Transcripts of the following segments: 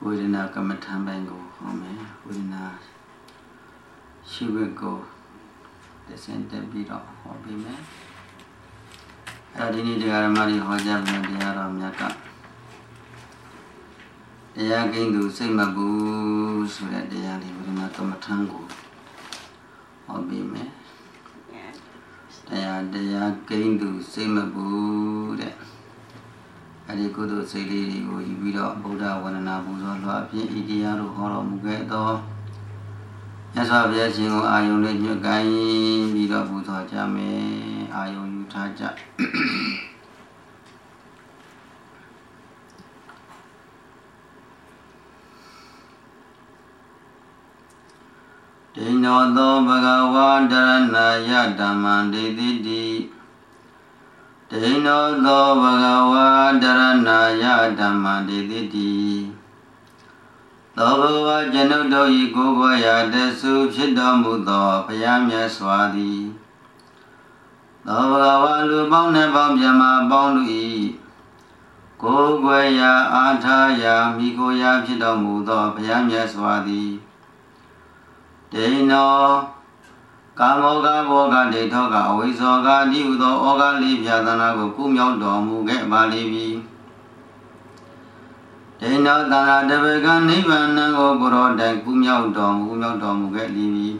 Udina Kamatambango, Home, Udina Shubiko, the center beat of Hobby Man. I didn't need Aramari Hojab and the Aram Yaka. They are going to say Mabu so that they are living in Kamatango. Hobby Man. They are going to say Mabu that. I go to say, you beat up Buddha one and Abu Zala, Idia, Horo Mugedo. Yes, I have seen I only your guy, beat up Buddha Jame, I own you Taja. They know the Bhagavan Dharana Yadaman, they did. They know the Bhagavan Dharana Yadaman, they did. The Bhagavan Janudo Yigogaya, the Sub Shidamudo, Payamya Swadi. The Bhagavan Lubana Bamjama Bondi. Gogaya Ataya, Mikoya Shidamudo, Payamya Swadi. They know Kamoga Boga de Toga, Wizoga, Diudo, Oga Libya, Danago, Kumyo Domu, get Balibi. They know that the vegan even go Goro, then Kumyo Domu, get Libi.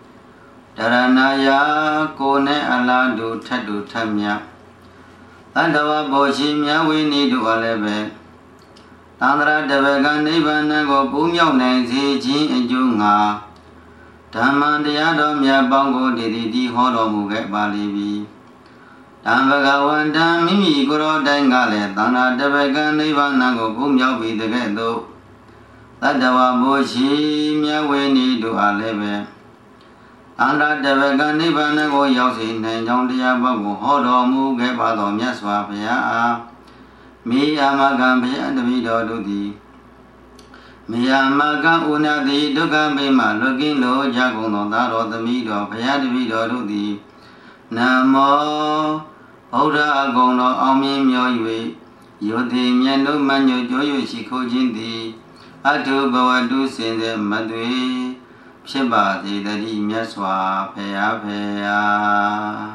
Taranaya, Kone, Aladu, Tadu, Tamya. Tandawa Boshimia, we need to Alebe. Tandra, the vegan even go Kumyo, Nancy, Jin, and Junga. Tamandiadom Yabango Didi Horo Muget Balibi Tambagawan Mimi Guru Dangale, Dana Devegan Ivanago Gumya with the ghetto. Tadawa Boshi Miaweni do Aleve Andra Devegan Ivanago Yosin and John Diabago Horo Muget Badom Yaswapia Mi Amagambia and the Vido Dudi. Miyamaga una di dugambe ma looking low jagono daro the mido payadi vido di Namo Oda agono omi myoywe Yodi myano manyo joyo shiko jindi Atu bawadu sende madwe Shiba de dadi myaswa paya paya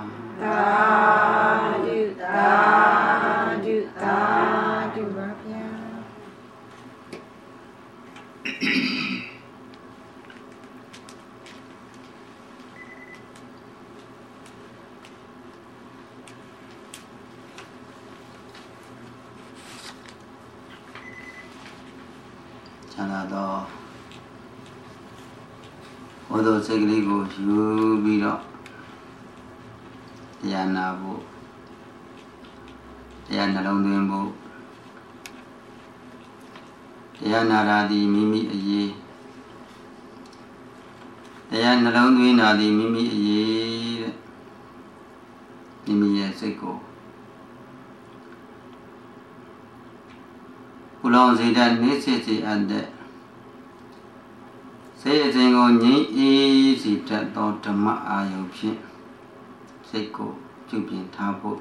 Dadu dadu dadu Chanado Odo Segrigo, you beat up Yanabo Yanalongo Yanaradi Mimi a ye Yanalonguinadi Mimi a ye Mimi a seco Pulon Zidan necessity and that say a thing on ye easy that Dr. Ma'ayopin Seco, Jupin Tabo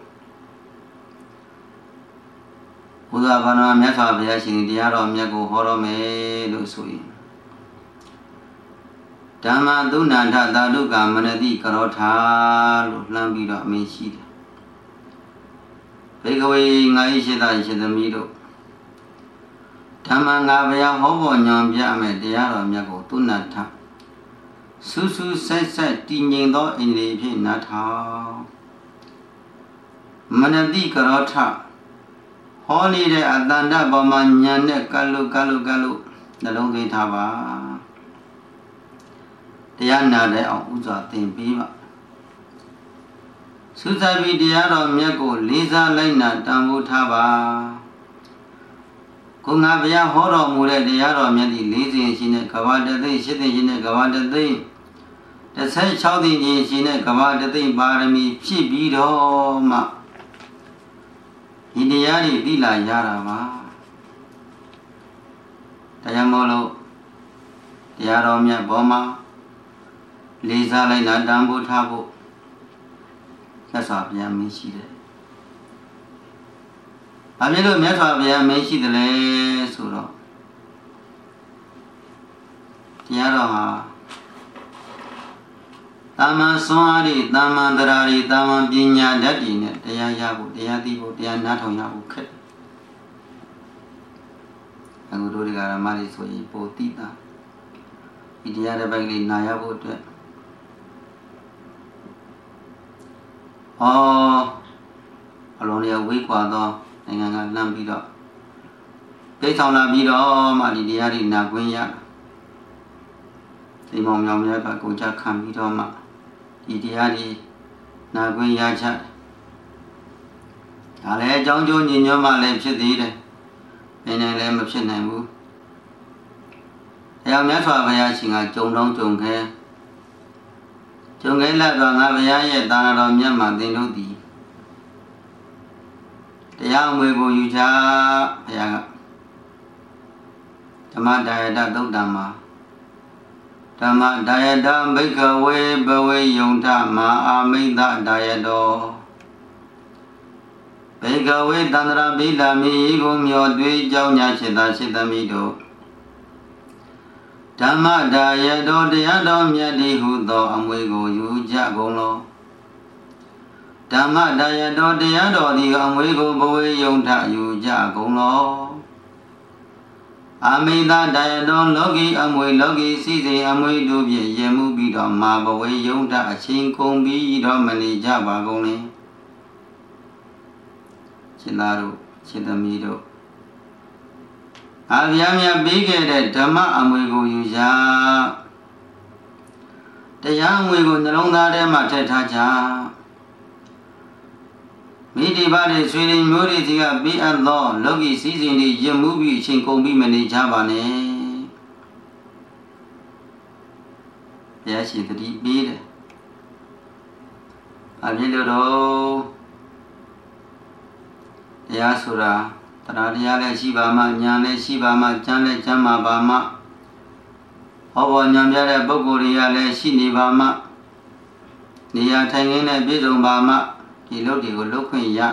Udavana Meta Biasin, the Arrow Miago Horome Lusui Dama Duna Daluga Manadi Karota Lambida Meshid Take away Naishida in the middle Tamangavia Hobo Nyambia, the Arrow Miago Tunata Susu said, Dinging do in the Pinata Manadi Karota Holy de Adanda Bamanya Galu, the long Tava. The Anna de Uza Timpiva Suzabi Diaro Miago, Lisa Lena, Tambu Tava Kungavia Horo Mure Diaro Medi, Lizzy Sine Kavada Day, sitting in a Kavada Day. The say shouting in Sine Kavada Day, Barami, Chibido Ma. Indiari Dila Yarava Tayamolo Yaromia Boma Lisa Lena Dambu Tabo That's all Yamishi. Amelo Meta Yamishi the Le Suro တရားတော်ဟာတာမန်စွမ်းအားတွေတာမန်တရားတွေတာမန်ပညာဓာတ်တွေနဲ့တရားရဖို့တရားသိဖို့တရားနားထောင်ရဖို့ခက်တယ်အခုတို့ဒီကရမလေးဆိုရင်ပိုတိတာဒီတရားတစ်ပိုက်ကလေးနာရဖို့အတွက်အလုံးလေးဝေးကွာသောနိုင်ငံကလမ်းပြီးတော့ပြိတ်ဆောင်လာပြီးတော့မှဒီတရားတွေနာခွင့်ရစိတ်မောင်မြောင်များကကိုကြခံပြီးတော့မှဒီတရားတွေနာခွင့်ရချဒါလည်းအကြောင်းကျိုးညီညွတ်မှလည်းဖြစ်သေးတယ်ဘယ်နဲ့လည်းမဖြစ်နိုင်ဘူးတရားမြတ်စွာဘုရားရှင်ကကြုံတော့ကြုံခဲလက်တော့ငါဘုရားရဲ့တာနာတော်မြတ်မှာသင်တို့သည်တရားအမွေကိုယူချဘုရားကဓမ္မဒါယတသုတ်တံမှာဓမ္မဒါယတဘိက္ခဝေဘဝေယုံထမအာမိတ်ဒါယတောဘိက္ခဝေတန္တရာဘိလာမိကိုမျောတွေးကြောင်းညာရှိတာရှိသမီးတို့ဓမ္မဒါယတောတရားတော်မြတ်ဒီဟုသောအမွေကိုယူကြကုန်လောဓမ္မဒါယတောတရားတော်ဒီအမွေကိုဘဝေယုံထယူကြကုန်လောအာမိတဒါယတောလောကီအမွေလောကီစီစဉ်အမွေတို့ဖြင့်ရမှုပြီးတော့မာဘဝေယုံထအချင်းကုန်ပြီးတော့မနေကြပါကုန်လေရှင်သားတို့ရှင်သမီးတို့အာဗျာမြတ်ပြီးခဲ့တဲ့ဓမ္မအမွေကိုယူကြတရားအမွေကိုနှလုံးသားထဲမှာထည့်ထားကြမိဒီပါတွေဆွေတွေမျိုးတွေစီကပြီးအပ်သောလောကီစည်းစိမ်တွေရမှုပြီးအချိန်ကုန်ပြီးမနေကြပါနဲ့ဘုရားရှင်တတိပေးတယ်အပြည့်လို့တော့တရားဆိုတာတရားတရားလည်းရှိပါမှဉာဏ်လည်းရှိပါမှဉာဏ်လည်းကျမ်းပါပါမှဟောပေါ်ဉာဏ်ပြတဲ့ပုဂ္ဂိုလ်တွေကလည်းရှိနေပါမှနေရာထိုင်ခင်းနဲ့ပြည့်စုံပါမှဒီလုပ်တွေကိုလုပ်ခွင့်ရ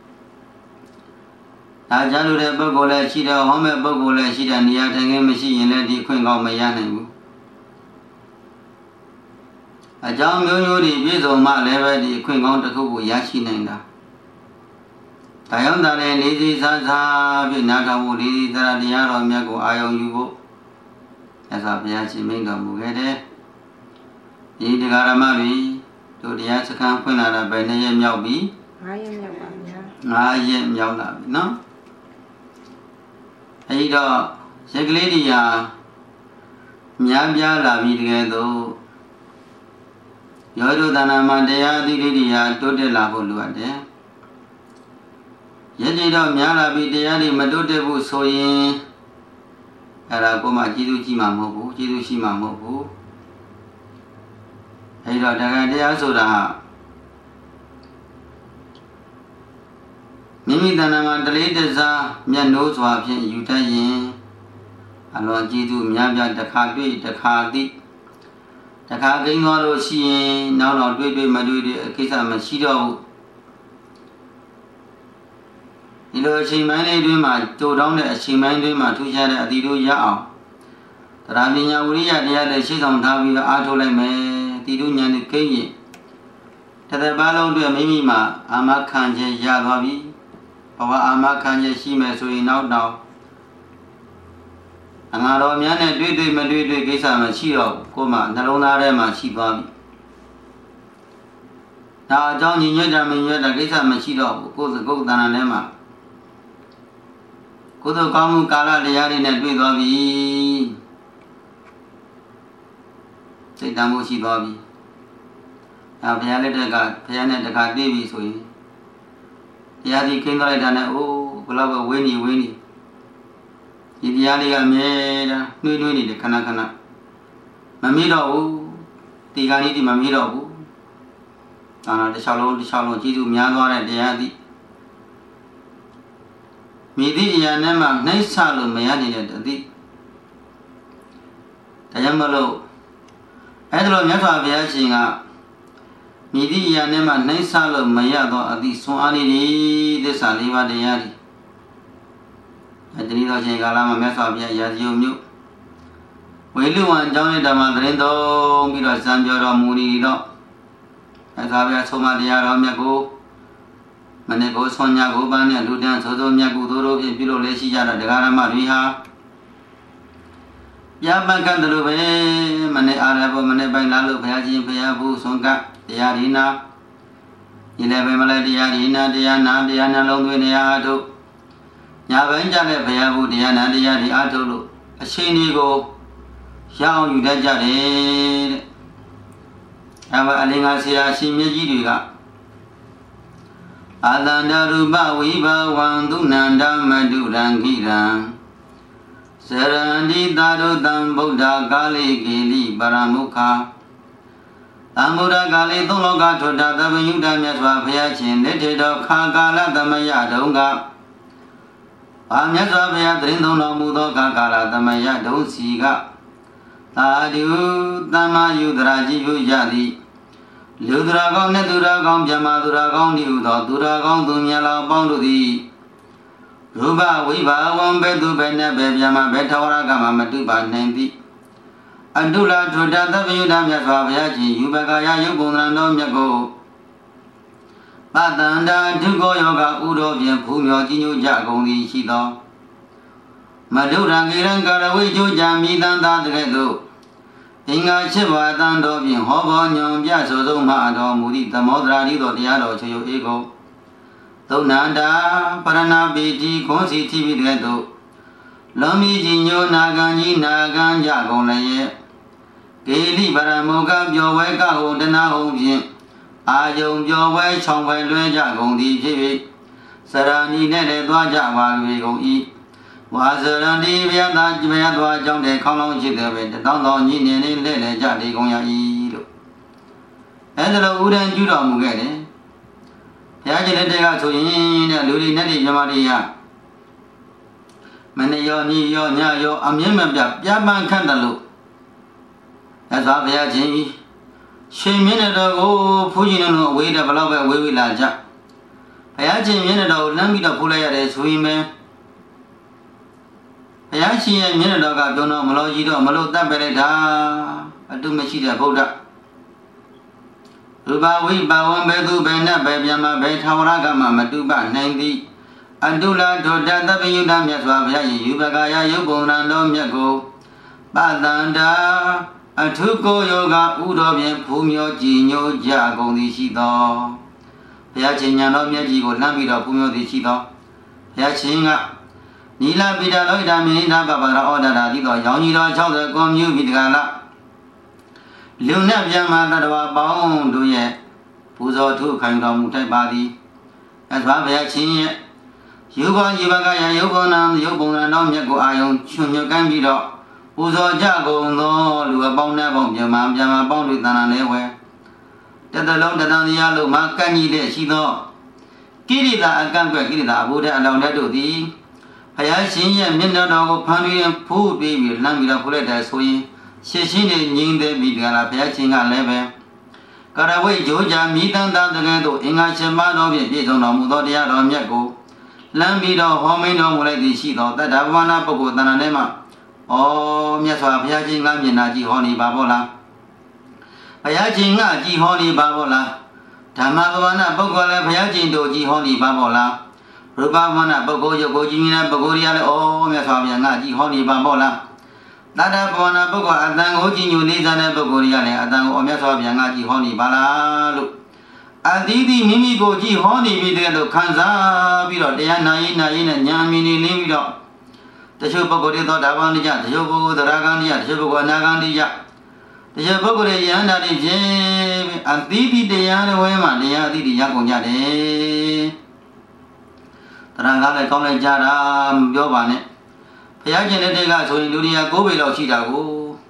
ဒါကြောင့်လို့တဲ့ပုဂ္ဂိုလ်လည်းရှိတယ်ဟောမဲ့ပုဂ္ဂိုလ်လည်းရှိတယ်နေရာထိုင်ခင်းမရှိရင်လည်းဒီခွင့်ကောင်းမရနိုင်ဘူးအကြောင်းမျိုးမျိုးတွေပြည့်စုံမှလည်းပဲဒီခွင့်ကောင်းတစ်ခုကိုရရှိနိုင်တာဒါကြောင့်ဒါလည်းနေစီစားစားပြနာထောင်ဖို့နေစီစားတရားတော်မြတ်ကိုအာရုံယူဖို့မြတ်စွာဘုရားရှင်မိန့်တော်မူခဲ့တယ်ဒီတရားဓမ္မတွေတို့တရားစခန်းဖွင့်လာတာပဲ2ရက်မြောက်ပြီ 9ရက်မြောက်ပါဗျာ 9ရက်မြောက်လာပြီနော်အဲဒီတော့ရက်ကလေးတွေဟာများပြားလာပြီတကယ်တော့ရောတို့တဏ္ဍာမှာတရားအသီးလေးတွေဟာတိုးတက်လာဖို့လိုအပ်တယ်ရည်တော့များလာပြီတရားတွေမတိုးတက်ဘူးဆိုရင်အဲ့ဒါကိုမှကျေးဇူးကြီးမှာမဟုတ်ဘူးကျေးဇူးရှိမှာမဟုတ်ဘူးအဲ့တော့တရားဆိုတာမိမိတဏ္ဍာမှာတလေးတစားမျက်နှိုးစွာဖြင့်ယူတတ်ရင်အလွန်ကျေးဇူးများပြားတစ်ခါတွေ့တစ်ခါသိတစ်ခါကိန်းသွားလို့ရှိရင်နောက်တွေ့မတွေ့တဲ့ကိစ္စမရှိတော့ဘူးဒီလိုအချိန်ပိုင်းလေးတွင်မှာတိုးတောင်းတဲ့အချိန်ပိုင်းတွင်မှာထူးခြားတဲ့အသီးတို့ရအောင်တရားပညာဝိရိယတရားတွေရှေ့ဆောင်ထားပြီးတော့အားထုတ်လိုက်မယ်ဒီတို့ဉာဏ်နဲ့ကိန်းရင်တစ်ပါးလုံးအတွက်မိမိမှာအာမခံခြင်းရသွားပြီဘဝအာမခံခြင်းရှိမယ်ဆိုရင်နောက်အငါတော်များနဲ့တွေ့မတွေ့ကိစ္စမရှိတော့ကိုယ်မှနှလုံးသားထဲမှာရှိသွားပြီဒါအကြောင်းညီညွတ်တာမညွတ်တာကိစ္စမရှိတော့ဘူးကိုယ်စကုတ်တဏ္ဍာထဲမှာကုသိုလ်ကောင်းမှုကာလတရားတွေနဲ့တွေ့သွားပြီစိတ်တမ်းမှုရှိသွားပြီဘုရားလက်ထက်ကဘုရားနဲ့တခါတွေ့ပြီဆိုရင်တရားဒီခင်းသွားလိုက်တာနဲ့အိုးဘလောက်ပဲဝင်းနေဒီတရားလေးကအမြဲတမ်းနှွေးနေတယ်ခဏမမေ့တော့ဘူးဒီကနေ့ဒီမမေ့တော့ဘူးဒါနာတစ်ချောင်းလုံးကျေးဇူးများသွားတဲ့တရားသည်မိသည့်အရာနဲ့မှနှိမ့်ဆလို့မရနေတဲ့တတိဒါကြောင့်မလို့အဲ့ဒါလိုမြတ်စွာဘုရားရှင်ကမိသည့်အရာနဲ့မှနှိမ့်ဆလို့မရတော့အသည့်ဆွမ်းအားလေးတွေသစ္စာ၄ပါးတရားတွေအတ္တိတော်ရှင်ကာလမှာမြတ်စွာဘုရားရာဇယုံမြို့ဝဝေလူဝံကျောင်းလေးဓမ္မသတင်းသုံးပြီးတော့စံပြောတော်မူနေတော့အဲဒါပဲဆုံးမတရားတော်မြတ်ကိုမနေ့ကိုဆွန်ညာကိုပန်းနဲ့လူတန်းသို့သောမြတ်ကုသိုလ်တို့ဖြင့်ပြုလို့လည်းရှိကြတော့တရားဓမ္မတွေဟာပြပန်ကတ်တို့ပဲမနေ့အားရဖို့မနေ့ပိုင်းလာလို့ဘုရားရှင်ဘုရားဘူးဆွန်ကတရားဒီနာဒီလည်းပဲမလဲတရားဒီနာတရားနာလုံးသွင်းနေအားထုတ်ညာပိုင်းကြတဲ့ဘုရားဘူးတရားနာတရားဒီအားထုတ်လို့အချိန်ဒီကိုရအောင်ယူတတ်ကြတယ်တဲ့အဲအလင်္ကာဆရာရှင်မြတ်ကြီးတွေကအာတန္တရူပဝိဘဝံသူနန္ဒမတုရံခိရံစရန္တိသာရုတံဗုဒ္ဓကာလိကိလိပရမုခာသံဗုဒ္ဓကာလိသုံးလောကထွတ်တာသဗ္ဗညုတမြတ်စွာဘုရားရှင်လက်ထေတော်ခါကာလသမယတုံးကဘာမြတ်စွာဘုရားတရင်သုံးတော်မူသောကာလသမယတုံးစီကသာဓုသမ္မာယုဒရာကြီးဟုရသည်လူသူရာကောင်းနဲ့သူရာကောင်းမြမသူရာကောင်းဤဟုသောသူရာကောင်းသူမြတ်လောင်ပေါင်းတို့သည်ရူပဝိဘာဝံဘေသူဘေနဲ့ဘေမြမဘေထဝရကမမတုပါနိုင်သည်အတုလာထွတ်တသဗ္ဗယုတမြတ်စွာဘုရားရှင်ယူပကာယယုတ်ပုံသဏ္ဍာန်တော်မြတ်ကိုပတန္တာဒုက္ခယောဂဥတော်ဖြင့်ဖူးမြော်ကြီးညိုကြကုန်သည်ရှိသောမတုရံကိရံကာရဝိကျိုးကြမိတန်သာတကဲ့သို့အင်္ဂါ7ပါးတန်တော်ဖြင့်ဟောဘောညွန်ပြဆိုဆုံးမှတော်မူသည့်သမောဒရာတိတော်တရားတော်ချေယဧကုသုဏန္တာပရဏပိတိခွန်စီတိပိတကဲ့သို့လောမီကြီးညိုနာဂံကြီးနာဂံကြကုန်လည်းကေလိပရမောကပျော်ဝဲကဟောတနာဟုံဖြင့်အာယုံပျော်ဝဲချောင်းဝဲလွဲကြကုန်သည်ဖြစ်၍စရဏီနဲ့လည်းသွားကြပါ၍ကုန်၏ဝါဇရန္တိဘုရားသားဘုရားသွားကြောင်းတဲ့ခေါင်းလောင်းရှိတဲ့ပဲတောင်းတော်ညင်နေနေလဲလဲကြလေကုန်ရ၏လို့အဲဒါလိုဥဒန်းကျူတော်မူခဲ့တယ်ဘုရားရှင်လက်ထက်ကဆိုရင်တဲ့လူတွေနဲ့ဒီမြမတွေရမနေ့ရောညီရောညရောအမြင့်မပြပြပန်းခန့်တယ်လို့အဲသာဘုရားရှင်ရှင်မင်းတော်ကိုဖူးရှင်တို့အဝေးတဲ့ဘလောက်ပဲဝေးဝေးလာကြဘုရားရှင်မင်းတော်ကိုလမ်းပြီးတော့ဖူးလိုက်ရတယ်ဆိုရင်ပဲဘုရားရှင်ရဲ့မျက်နှာတော်ကပြောတော့မလို့ကြီးတော့မလို့တတ်ပဲလိုက်တာအတုမရှိတဲ့ဗုဒ္ဓရူပဝိပါဝံဘေသူဘေနဘေမြမဘေထာဝရကမမတုပနိုင်သည်အတုလာဒုဒ္ဒသဗ္ဗယုတမြတ်စွာဘုရားရဲ့ယူပကာယယုတ်ပုံနာတော်မြတ်ကိုပတန္တာအထုကိုယောဂဥတော်ဖြင့်ဖူးမြောကြည်ညိုကြကုန်သည်ရှိသောဘုရားရှင်ညာတော်မြတ်ကြီးကိုလှမ်းပြီးတော့ဖူးမြောသည်ရှိသောဘုရားရှင်ကနီလာပိတာလောဣဒာမိနာပပရာဩဒရာတိတော်ရောင်ကြီးတော်60ကွန်မြူမိတကလာလူနဲ့ပြန်မှတတဝပေါင်းတို့ရဲ့ပူဇော်ထုခံတော်မူထိုက်ပါသည်အစွာဘုရားရှင်ရဲ့ယူဘောជីវကယယုတ်ပုံနာတော်မြတ်ကိုအာယုံချွန်ညွတ်ကမ်းပြီးတော့ပူဇော်ကြကုန်သောလူအပေါင်းနဲ့ပေါင်းပြန်မှပေါင်းတို့တဏ္ဍာလဲဝဲတတလုံးတတန်တရားလုံးမှာကန့်ကြီးတဲ့ရှိသောကိရိတာအကန့်ကွက်ကိရိတာအဘုဒ္ဓအလောင်းတဲ့တို့သည်ဘုရားရှင်ရဲ့မျက်နှာတော်ကိုဖန်ပြီးဖူးပြီးလှမ်းပြီးတော့ဖူးလိုက်တယ်ဆိုရင်ရှင်းရှင်းနဲ့ငြိမ်းသေးပြီးတကလားဘုရားရှင်ကလည်းပဲကရဝိဂျိုးကြမိတန်တာတကယ်တော့အင်္ဂါရှင်မတော်ဖြင့်ပြည့်စုံတော်မူသောတရားတော်မြတ်ကိုလမ်းပြီးတော့ဟောမိန်တော်မူလိုက်သည်ရှိသောတတ္တဗမနာပုဂ္ဂိုလ်တဏ္ဍာထဲမှာဩမြတ်စွာဘုရားရှင်ကမျက်နှာကြည့်ဟောနေပါဘောလားဘုရားရှင်ကကြည့်ဟောနေပါဘောလားဓမ္မဗမနာပုဂ္ဂိုလ်လည်းဘုရားရှင်တို့ကြည့်ဟောနေပါဘောလားရူပမနာပုဂ္ဂိုလ်ရုပ်ကိုကြည့်မြင်တဲ့ပုဂ္ဂိုလ်တွေကလည်းဩမြတ်စွာဘုရားငါကြည့်ဟောနေပါဘောလားတတ္တဗမနာပုဂ္ဂိုလ်အတန်ကိုကြည့်ညိုလေးစားတဲ့ပုဂ္ဂိုလ်တွေကလည်းအတန်ကိုမြတ်စွာဘုရားငါကြည့်ဟောနေပါလားလို့အတိတိမိမိကိုကြည့်ဟောနေပြီတဲ့လို့ခံစားပြီးတော့တရားနာရင်နဲ့ညာမီနေလင်းပြီးတော့တချို့ပုဂ္ဂိုလ်တွေသောတာပန်တရားတချို့ပုဂ္ဂိုလ်သရဂံတရားတချို့ပုဂ္ဂိုလ်အနာဂံတရားတချို့ပုဂ္ဂိုလ်တွေယန္တာတွေဖြင့်အတိတိတရားတွေဝဲမှာတရားအတိတိရကုန်ကြတယ်တရံကားလည်းကောင်းလိုက်ကြတာမပြောပါနဲ့ဘုရားရှင်တဲ့ကဆိုရင်လူတွေက9ပေလောက်ရှိတာကို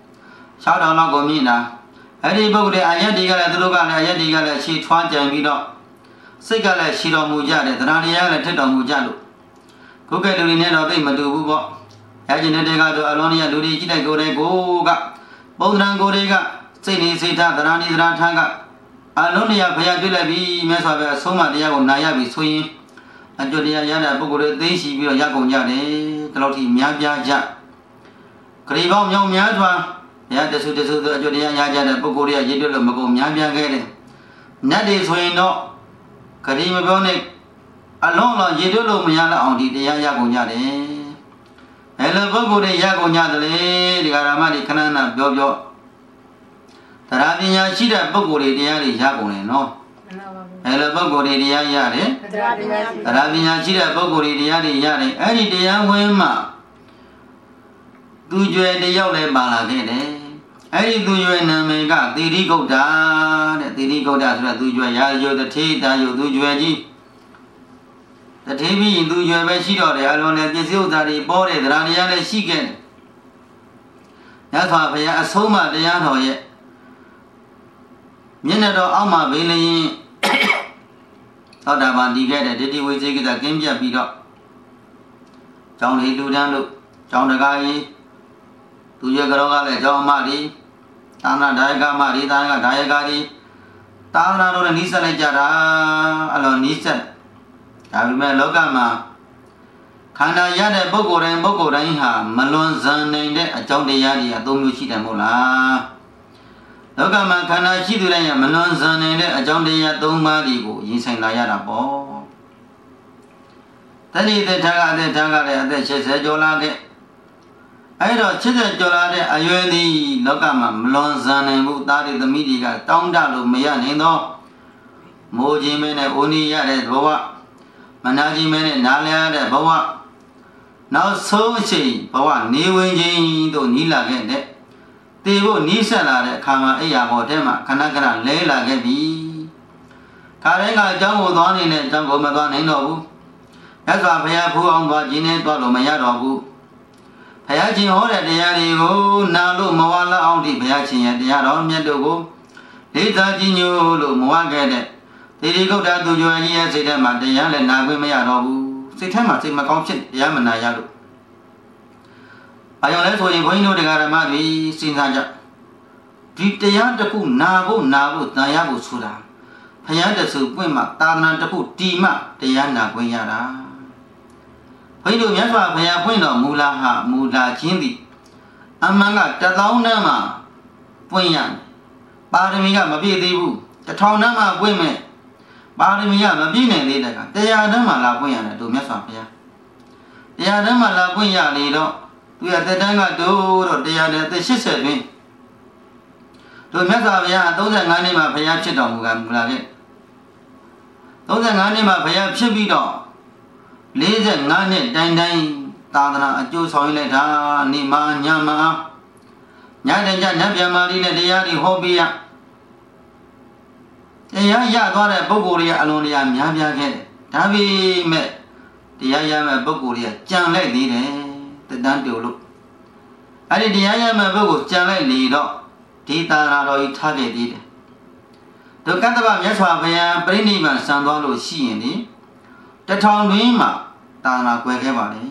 6000လောက်ကိုမြင်တာအဲ့ဒီပုဂ္ဂိုလ်တွေအယက်တွေကလည်းသူတို့ကလည်းအယက်တွေကလည်းရှည်ထွားကြံပြီးတော့စိတ်ကလည်းရှည်တော်မူကြတယ်သရဏတရားကလည်းထက်တော်မူကြလို့ခုကဲလူတွေနဲ့တော့သိမတူဘူးပေါ့အဲ့ဒီတဲ့ကတော့အလုံးကြီးလူတွေကြည့်တဲ့ကိုယ်တွေကိုကပုံသဏ္ဍာန်ကိုယ်တွေကစိတ်နေစိတ်ထားသရဏီသရထန်းကအလုံးကြီးဘုရားတွေ့လိုက်ပြီးမြတ်စွာဘုရားဆုံးမတရားကိုနာရပြီဆိုရင်အကျွတ်တရားရတဲ့ပုဂ္ဂိုလ်တွေသိရှိပြီးတော့ရကုန်ကြတယ်ဒီလောက်ထိများပြားကြဂရီပေါင်းမြောင်များစွာဘုရားတဆူအကျိုးတရားရကြတဲ့ပုဂ္ဂိုလ်တွေကရည်တွက်လို့မကုန်များပြားခဲ့တယ်နတ်တွေဆိုရင်တော့ဂရီမပြောနဲ့အလုံးလုံးရည်တွက်လို့မရတော့အောင်ဒီတရားရကုန်ကြတယ်ဘယ်လိုပုဂ္ဂိုလ်တွေရကုန်ကြသလဲဒီဃာရမတွေခဏခဏပြောတရားပညာရှိတဲ့ပုဂ္ဂိုလ်တွေတရားတွေရကုန်တယ်နော်ဘယ်လိုပုဂ္ဂိုလ်တွေတရားရတယ်တရားပညာရှိတဲ့ပုဂ္ဂိုလ်တွေတရားတွေရတယ်အဲ့ဒီတရားဝင်မှသူကျွယ်တယောက်လည်းပါလာခဲ့တယ်အဲ့ဒီသူကျွယ်နာမည်ကသီရိဂုတ်တာတဲ့သီရိဂုတ်တာဆိုတာသူကျွယ်ရာဇယတထေတာယသူကျွယ်ကြီးတထေပြီးသူကျွယ်ပဲရှိတော့တယ်အလုံးနဲ့ပစ္စည်းဥစ္စာတွေပေါ်တဲ့တရားတရားလည်းရှိခဲ့တယ်ညစွာဘုရားအဆုံးမတရားတော်ရဲ့မျက်နှာတော်အောက်မှာဘေးလျင်သောတာပန်တည်ခဲ့တဲ့ဒိဋ္ဌိဝိသေကိတကင်းပြတ်ပြီးတော့ကျောင်းလေးလူတန်းလို့ကျောင်းတကားကြီးသူရကြောကလည်းကျောင်းအမကြီးသာသနာဒါယကမကြီးသာသနာဒါယကကြီးသာသနာတော်နဲ့နှိစက်လိုက်ကြတာအဲ့လိုနှိစက်ဒါပေမဲ့လောကမှာခန္ဓာရတဲ့ပုဂ္ဂိုလ်တိုင်းဟာမလွန်ဆန်နိုင်တဲ့အကြောင်းတရားတွေအသုံးမျိုးရှိတယ်မဟုတ်လားလောကမှာခန္ဓာရှိသူတိုင်းကမလွန်ဆန်နိုင်တဲ့အကြောင်းတရား၃ပါးတွေကိုရင်ဆိုင်လာရတာပေါ့တဏှိသက်ထာကအသက်ထားကလည်းအသက်80ကျော်လာခဲ့အဲ့တော့80ကျော်လာတဲ့အရွယ်သည်လောကမှာမလွန်ဆန်နိုင်ဘူးသားတွေသမီးတွေကတောင်းတလို့မရနိုင်တော့မိုးခြင်းမဲနဲ့အိုနီရတဲ့ဘဝမနာခြင်းမဲနဲ့နားလည်ရတဲ့ဘဝနောက်ဆုံးအချိန်ဘဝနေဝင်ခြင်းတို့နီးလာခဲ့တဲ့တေဖို့နီးဆက်လာတဲ့အခါမှာအိယာဘောထဲမှာခဏခဏလဲလာခဲ့ပြီခါတိုင်းကအကြောင်းကိုသွားနေတဲ့အကြောင်းကိုမသွားနိုင်တော့ဘူးမြတ်စွာဘုရားဖူးအောင်သွားခြင်းနဲ့သွားလို့မရတော့ဘူးဘုရားရှင်ဟောတဲ့တရားတွေကိုနာလို့မဝါလောက်အောင်ဒီဘုရားရှင်ရဲ့တရားတော်မြတ်တို့ကိုလေးစားကြည်ညိုလို့မဝခဲ့တဲ့သီရိဂုတ်တာသူကျော်ကြီးရဲ့စိတ်ထဲမှာတရားလည်းနာခွင့်မရတော့ဘူးစိတ်ထဲမှာစိတ်မကောင်းဖြစ်တရားမနာရလို့အယောလဲဆိုရင်ဘုန်းကြီးတို့တရားဓမ္မတွေစဉ်းစားကြဒီတရားတစ်ခုနာဖို့တန်ရဖို့ဆိုတာဘုရားတဆူပွင့်မှသာသနာတစ်ခုတီမှတရားနာခွင့်ရတာဘုန်းကြီးတို့မြတ်စွာဘုရားပွင့်တော်မူလာခြင်းသည်အမှန်က1000တန်းမှာပွင့်ရပါရမီကမပြည့်သေးဘူး1000တန်းမှာပွင့်မဲ့ပါရမီကမပြည့်နိုင်သေးတဲ့က100တန်းမှာလာပွင့်ရတယ်တို့မြတ်စွာဘုရား100တန်းမှာလာပွင့်ရလေတော့သူရတက်တန်းကတို့တရားနဲ့အသက်80တွင်တို့မြတ်စွာဘုရား35နှစ်မှာဘုရားဖြစ်တော်မူလာခဲ့35နှစ်မှာဘုရားဖြစ်ပြီးတော့45နှစ်တိုင်းသာသနာအကျိုးဆောင်ရလိုက်တာနေမညမညတဲ့ကြနတ်ဗျာမာရီနဲ့တရားတွေဟောပေးရတရားရသွားတဲ့ပုဂ္ဂိုလ်တွေကအလွန်တရာများပြားခဲ့တယ်ဒါပေမဲ့တရားရမဲ့ပုဂ္ဂိုလ်တွေကကြံလိုက်သေးတယ်တတန်းတူလို့အဲ့ဒီတရားရမဲ့ပုဂ္ဂိုလ်ကြံလိုက်လေတော့ဒီသာသနာတော်ကြီးထားခဲ့သေးတယ်ဒုက္ကတဗမြတ်စွာဘုရားပြိဋိဘံဆံသွားလို့ရှိရင်ဒီ1000တွင်မှာသာသနာကွယ်ခဲ့ပါလေ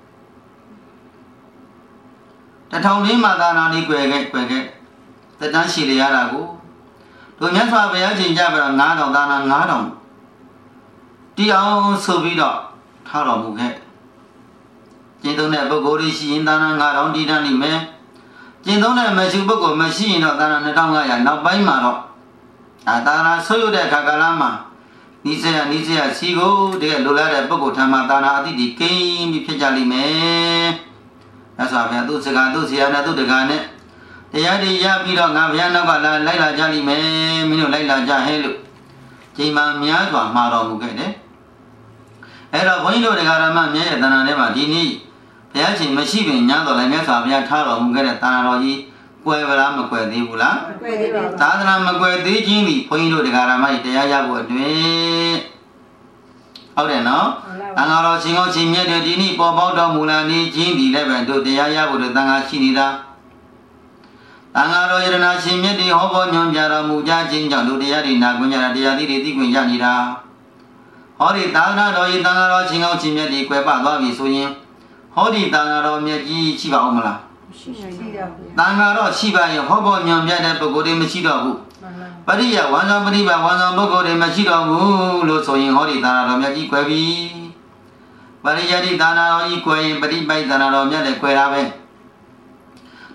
1000တွင်မှာသာသနာလေးကွယ်ခဲ့တတန်းရှိလေရတာကိုတို့မြတ်စွာဘုရားချိန်ကြပြတော့9000သာသနာ9000တီအောင်ဆိုပြီးတော့ထားတော်မူခဲ့ကျင့်သုံးတဲ့ပုဂ္ဂိုလ်တွေရှိရင်သာသနာ9000တီးတန်းလိမ့်မယ်ကျင့်သုံးတဲ့မရှိပုဂ္ဂိုလ်မရှိရင်တော့သာသနာ2500နောက်ပိုင်းမှာတော့သာသနာဆွေးရတဲ့အခါကာလမှာနိစ္စယစီကိုတကယ်လိုလားတဲ့ပုဂ္ဂိုလ်ထံမှာသာသနာအတိတ်ကြီးကိန်းပြီးဖြစ်ကြလိမ့်မယ်။မြတ်စွာဘုရားသူ့စကားသူ့ဆရာနဲ့သူ့တကားနဲ့တရားတွေရပြီးတော့ငါဘုရားနောက်ကလိုက်လာကြလိမ့်မယ်မင်းတို့လိုက်လာကြဟဲ့လို့ချိန်မှများစွာမှာတော်မူခဲ့တယ်။အဲ့တော့ဘုန်းကြီးတို့တရားဓမ္မမြတ်ရဲ့တဏ္ဍာထဲမှာဒီနေ့ဘုရားရှင်မရှိပင်ညာတော်လည်းမြတ်စွာဘုရားထားတော်မူခဲ့တဲ့တဏ္ဍာတော်ကြီးကွယ်ဗလားမကွယ်သေးဘူးလားမကွယ်သေးပါဘူးသာသနာမကွယ်သေးခြင်းဒီဘုန်းကြီးတို့တရားဓမ္မကြီးတရားရဖို့အတွက်ဟုတ်တယ်နော်တန်ဃာတော်ရှင်ကောင်းရှင်မြတ်တွေဒီနေ့ပေါ်ပေါက်တော်မူလာနေခြင်းဒီလည်းပဲတို့တရားရဖို့အတွက်တန်ဃာရှိနေတာတန်ဃာတော်ယရနာရှင်မြတ်တွေဟောပေါ်ညွှန်ပြတော်မူကြခြင်းကြောင့်တို့တရားတွေနာခွင့်ရတာတရားသီးတွေသိခွင့်ရနေတာဟောဒီသာသနာတော်ကြီးတန်ဃာတော်ရှင်ကောင်းရှင်မြတ်တွေကွယ်ပသွားပြီဆိုရင်ဟောဒီတန်ဃာတော်မြတ်ကြီးရှိပါဦးမလားရှိတော့ဘူးတန်ဃာတော်ရှိပါရင်ဟောပေါ်ညွှန်ပြတဲ့ပုဂ္ဂိုလ်တွေမရှိတော့ဘူးပရိယဝန္ဇံပရိပါဝန္ဇံပုဂ္ဂိုလ်တွေမရှိတော့ဘူးလို့ဆိုရင်ဟောဒီသာနာတော်မြတ်ကြီးကွယ်ပြီပရိယတိသာနာတော်ကြီးကွယ်ရင်ပရိပိုက်သာနာတော်မြတ်လည်းကွယ်တာပဲ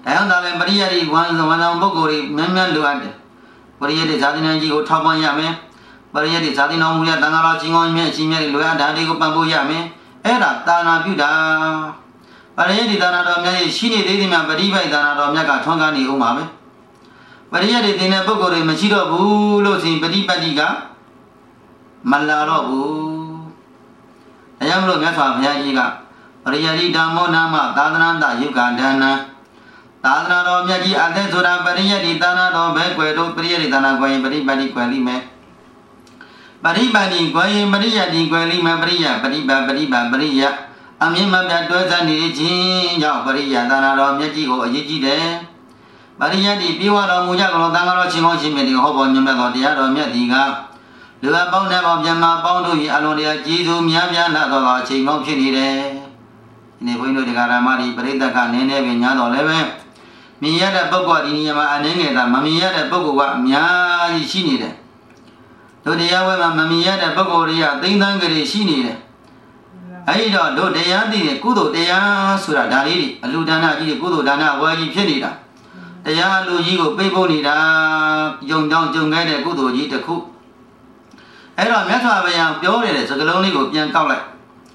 တရားသာလည်းပရိယတ်ဒီဝန်ဆောင်ပုဂ္ဂိုလ်တွေများများလိုအပ်တယ်ပရိယတ်ဒီဇာတိနာကြီးကိုထောက်ပံ့ရမယ်ပရိယတ်ဒီဇာတိနာမူရတန်ခါတော်ချင်းကောင်းမြတ်ရှင်မြတ်တွေလိုအပ်တာတွေကိုပံ့ပိုးရမယ်အဲ့ဒါတာနာပြုတာပရိယတ်ဒီတာနာတော်မြတ်ရဲ့ရှိနေသေးသည်မှာပရိပိုက်တာနာတော်မြတ်ကထွန်းကားနေဦးမှာပဲပရိယတ်ဒီသင်တဲ့ပုဂ္ဂိုလ်တွေမရှိတော့ဘူးလို့ဆိုရင်ပฏิပတ်တိကမလာတော့ဘူးအဲကြောင့်မလို့မြတ်စွာဘုရားကြီးကပရိယတ်ဒီဓမ္မောနာမသာသနာတယုဂဒါနံသာသနာတော်မြတ်ကြီးအသက်ဆိုတာပရိယတ်ဒီသာနာတော်ပဲကွယ်တော့ပရိယတ်ဒီသာနာကွယ်ရင်ပฏิပတ်တိကွယ်လိမ့်မယ်ပฏิပတ်တိကွယ်ရင်ပရိယတ်ဒီကွယ်လိမ့်မယ်ပရိယပฏิပတ်ပฏิပတ်ပရိယအမြင့်မပြတ်တွဲစပ်နေခြင်းကြောင့်ပရိယသာနာတော်မြတ်ကြီးကိုအရေးကြီးတယ်ပရိယတ်ဒီပြေဝတော်မူကြကုန်သံဃာတော်ချင်းကောင်းချင်းမြတ်ဒီဟောပေါ်မြတ်တော်တရားတော်မြတ်ဒီကလူအပေါင်းနဲ့ပေါင်းပြန်မပေါင်းတို့၏အလုံးတရားကျေးဇူးများများလာတော်အချိန်ကောင်းဖြစ်နေတယ်ဒီနေ့ဘုန်းကြီးတို့တရားဓမ္မတွေပရိသတ်ကနည်းနည်းပဲညားတော်လည်းပဲမြင်ရတဲ့ပုဂ္ဂိုလ်ဒီနေရာမှာအနေငယ်သာမမြင်ရတဲ့ပုဂ္ဂိုလ်ကအများကြီးရှိနေတယ်တို့တရားဝဲမှာမမြင်ရတဲ့ပုဂ္ဂိုလ်တွေကသိမ့်သန်းကြတွေရှိနေတယ်အဲဒီတော့တို့တရားသိတဲ့ကုသိုလ်တရားဆိုတာဒါလေးတွေအလူဒါနကြီးတွေကုသိုလ်ဒါနဝါကြီးဖြစ်နေတာတရားလူကြီးကိုပိတ်ဖို့နေတာယုံကြောင်းကြုံခဲ့တဲ့ကုသိုလ်ကြီးတစ်ခုအဲ့တော့မြတ်စွာဘုရားပြောနေတဲ့စကားလုံးလေးကိုပြန်ကောက်လိုက်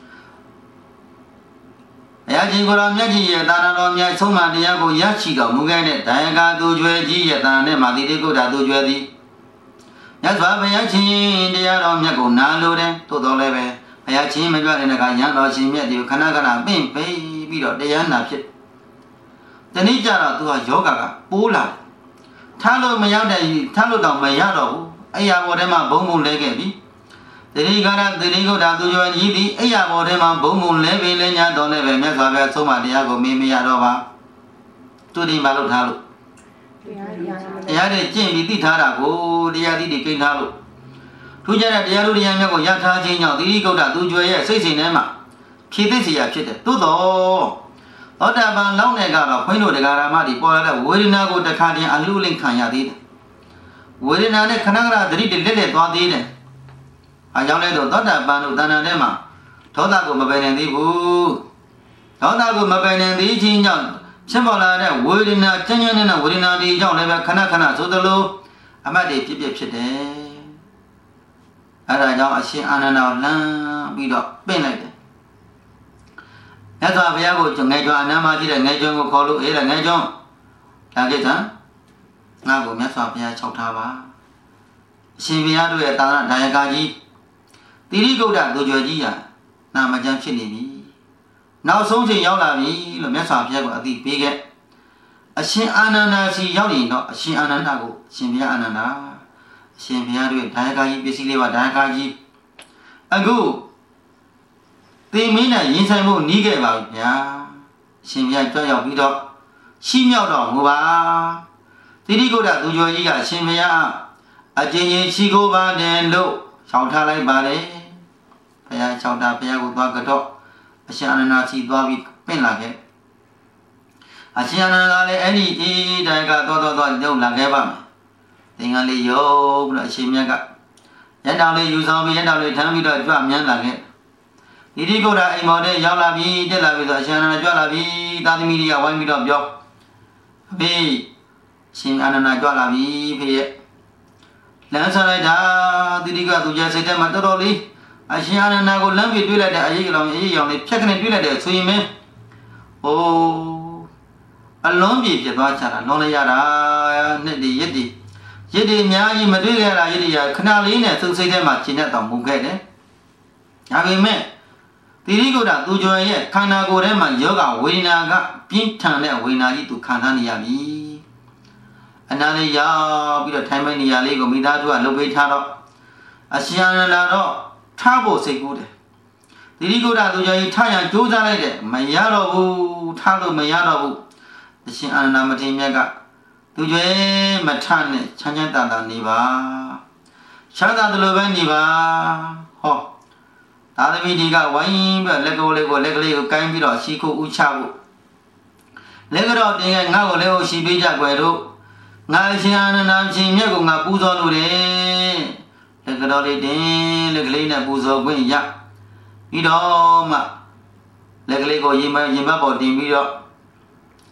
ဘုရားရှင်ကိုယ်တော်မြတ်ကြီးရဲ့သာသနာတော်မြတ်ဆုံးမတရားကိုရရှိတော်မူခဲ့တဲ့ဒါယကသူကျွဲကြီးရဲ့သာနဲ့မာတိတိကုဋ္ဌသူကျွဲသည်မြတ်စွာဘုရားရှင်တရားတော်မြတ်ကိုနာလိုတယ်သို့တော်လည်းပဲဘုရားရှင်မကြွတဲ့ကရန်တော်ရှင်မြတ်ဒီခဏခဏပင့်ပေးပြီးတော့တရားနာဖြစ်တနည်းကြတော့သူကယောဂကပိုးလာတယ်ထားလို့မရောက်တဲ့ထားလို့တော့မရတော့ဘူးအဲ့ရဘောထဲမှာဘုံဘုံလဲခဲ့ပြီတတိကာရတတိကုဋ္ဌသူကျွဲကြီးသည်အဲ့ရဘောထဲမှာဘုံဘုံလဲပြီးလဲညာတော်လည်းပဲမြတ်စွာဘုရားဆုံးမတရားကိုမေးမရတော့ပါသူဒီမှာလို့ထားလို့တရားတွေကျင့်ပြီးသိထားတာကိုတရားသီးတွေကိန်းထားလို့ထူးခြားတဲ့တရားလူတရားမြတ်ကိုရထားခြင်းကြောင့်တတိကုဋ္ဌသူကျွဲရဲ့စိတ်စိမ်ထဲမှာဖြည့်သိစေရဖြစ်တယ်သို့တော်သောတာပန်လောက်နေကတော့ခွင်းတို့တရားဓမ္မတွေပေါ်လာတဲ့ဝေဒနာကိုတစ်ခါတည်းအလူလင့်ခံရသေးတယ်ဝေဒနာနဲ့ခဏခဏသတိတလက်လက်သွားသေးတယ်အကြောင်းလဲတော့သောတာပန်တို့တဏ္ဍာထဲမှာဒေါသကိုမပယ်နိုင်သေးဘူးဒေါသကိုမပယ်နိုင်သေးခြင်းကြောင့်ဖြစ်ပေါ်လာတဲ့ဝေဒနာကျဉ်းကျဉ်းနဲ့ဝေဒနာတွေကြောင့်လည်းပဲခဏခဏသို့သလိုအမတ်တွေဖြစ်တယ်အဲဒါကြောင့်အရှင်အာနန္ဒာလမ်းပြီးတော့ပင့်လိုက်တယ်မြတ်စွာဘုရားကိုငယ်ကျွန်းအနမ်းမရှိတဲ့ငယ်ကျွန်းကိုခေါ်လို့အေးတဲ့ငယ်ကျွန်းဒါကိစ္စငါ့ကိုမြတ်စွာဘုရား၆ထားပါအရှင်ဘုရားတို့ရဲ့သာသနာဒါယကကြီးတိရိကုဋ္ဌသူကျွယ်ကြီးဟာနာမကျမ်းဖြစ်နေပြီနောက်ဆုံးချိန်ရောက်လာပြီလို့မြတ်စွာဘုရားကအသိပေးခဲ့အရှင်အာနန္ဒာစီရောက်ရင်တော့အရှင်အာနန္ဒာကိုအရှင်ဘုရားအာနန္ဒာအရှင်ဘုရားတို့ရဲ့ဒါယကကြီးပစ္စည်းလေးပါဒါယကကြီးအခုသေမင်းနဲ့ရင်ဆိုင်ဖို့နီးခဲ့ပါဗျာရှင်ဘုရားကြွရောက်ပြီးတော့ရှိမြောက်တော်မူပါတိရိကုဋ္ဌသူကျော်ကြီးကရှင်ဘုရားအကျဉ်းချင်းရှိကိုပါတယ်လို့ရှောင်ထားလိုက်ပါတယ်ဘုရားရှောင်တာဘုရားကိုသွားကတော့အရှင်အာနန္ဒာစီသွားပြီးပင့်လာခဲ့အရှင်အာနန္ဒာလည်းအဲ့ဒီအေးတိုင်ကတော့ရုပ်လာခဲ့ပါမယ်သင်္ကန်းလေးရုပ်ပြီးတော့အရှင်မြတ်ကရန်တော်လေးယူဆောင်ပြီးရန်တော်လေးထမ်းပြီးတော့ကြွမြန်းလာခဲ့ဒီဒီကုဋ္ဌအိမ်မော်တဲ့ရောက်လာပြီတက်လာပြီဆိုအရှင်အာနန္ဒာကြွလာပြီသာသမီတွေကဝိုင်းပြီးတော့ပြောဖေးရှင်အာနန္ဒာကြွလာပြီဖေးရဲ့လမ်းဆောင်လိုက်တာဒီဒီကသူကျစိတ်ထဲမှာတော်တော်လေးအရှင်အာနန္ဒာကိုလမ်းပြီးတွေးလိုက်တဲ့အရေးကြောင်လေးဖြတ်ကနေတွေးလိုက်တဲ့ဆိုရင်မင်းအိုးအလုံးပြေဖြစ်သွားချတာလွန်လိုက်ရတာနှစ်ဒီရက်ဒီအများကြီးမတွေးခဲ့တာရက်ဒီခဏလေးနဲ့သူ့စိတ်ထဲမှာရှင်းတတ်တော်မူခဲ့တယ်ဒါပေမဲ့တိရိကုဋ္ဌသူကျော်ရဲ့ခန္ဓာကိုယ်ထဲမှာယောဂဝေဒနာကပြင်းထန်တဲ့ဝေဒနာကြီးသူခံစားနေရပြီအနာလေးရောက်ပြီးတော့ထိုင်ပိုင်းနေရာလေးကိုမိသားစုကလှုပ်ပေးထားတော့အရှင်အာနန္ဒာတော့ထားဖို့စိတ်ကူးတယ်တိရိကုဋ္ဌသူကျော်ကြီးထားရန်ကြိုးစားလိုက်တယ်မရတော့ဘူးထားလို့မရတော့ဘူးအရှင်အာနန္ဒာမထေရမြတ်ကသူကျော်မထနဲ့ချမ်းချမ်းသာသာနေပါချမ်းသာတယ်လို့ပဲနေပါဟောသာသမီဒီကဝိုင်းပြီးလက်ကလေးကိုကိုင်းပြီးတော့ရှိခိုးဥချဖို့လက်ကတော့တင်ငါ့ကိုလည်းရှိပေးကြွယ်တို့ငါရှင်အာနန္ဒာရှင်မြတ်ကိုငါပူဇော်လို့တယ်လက်ကတော့လေးတင်လက်ကလေးနဲ့ပူဇော်ခွင့်ရပြီးတော့မှလက်ကလေးကိုရင်မပေါ်တင်ပြီးတော့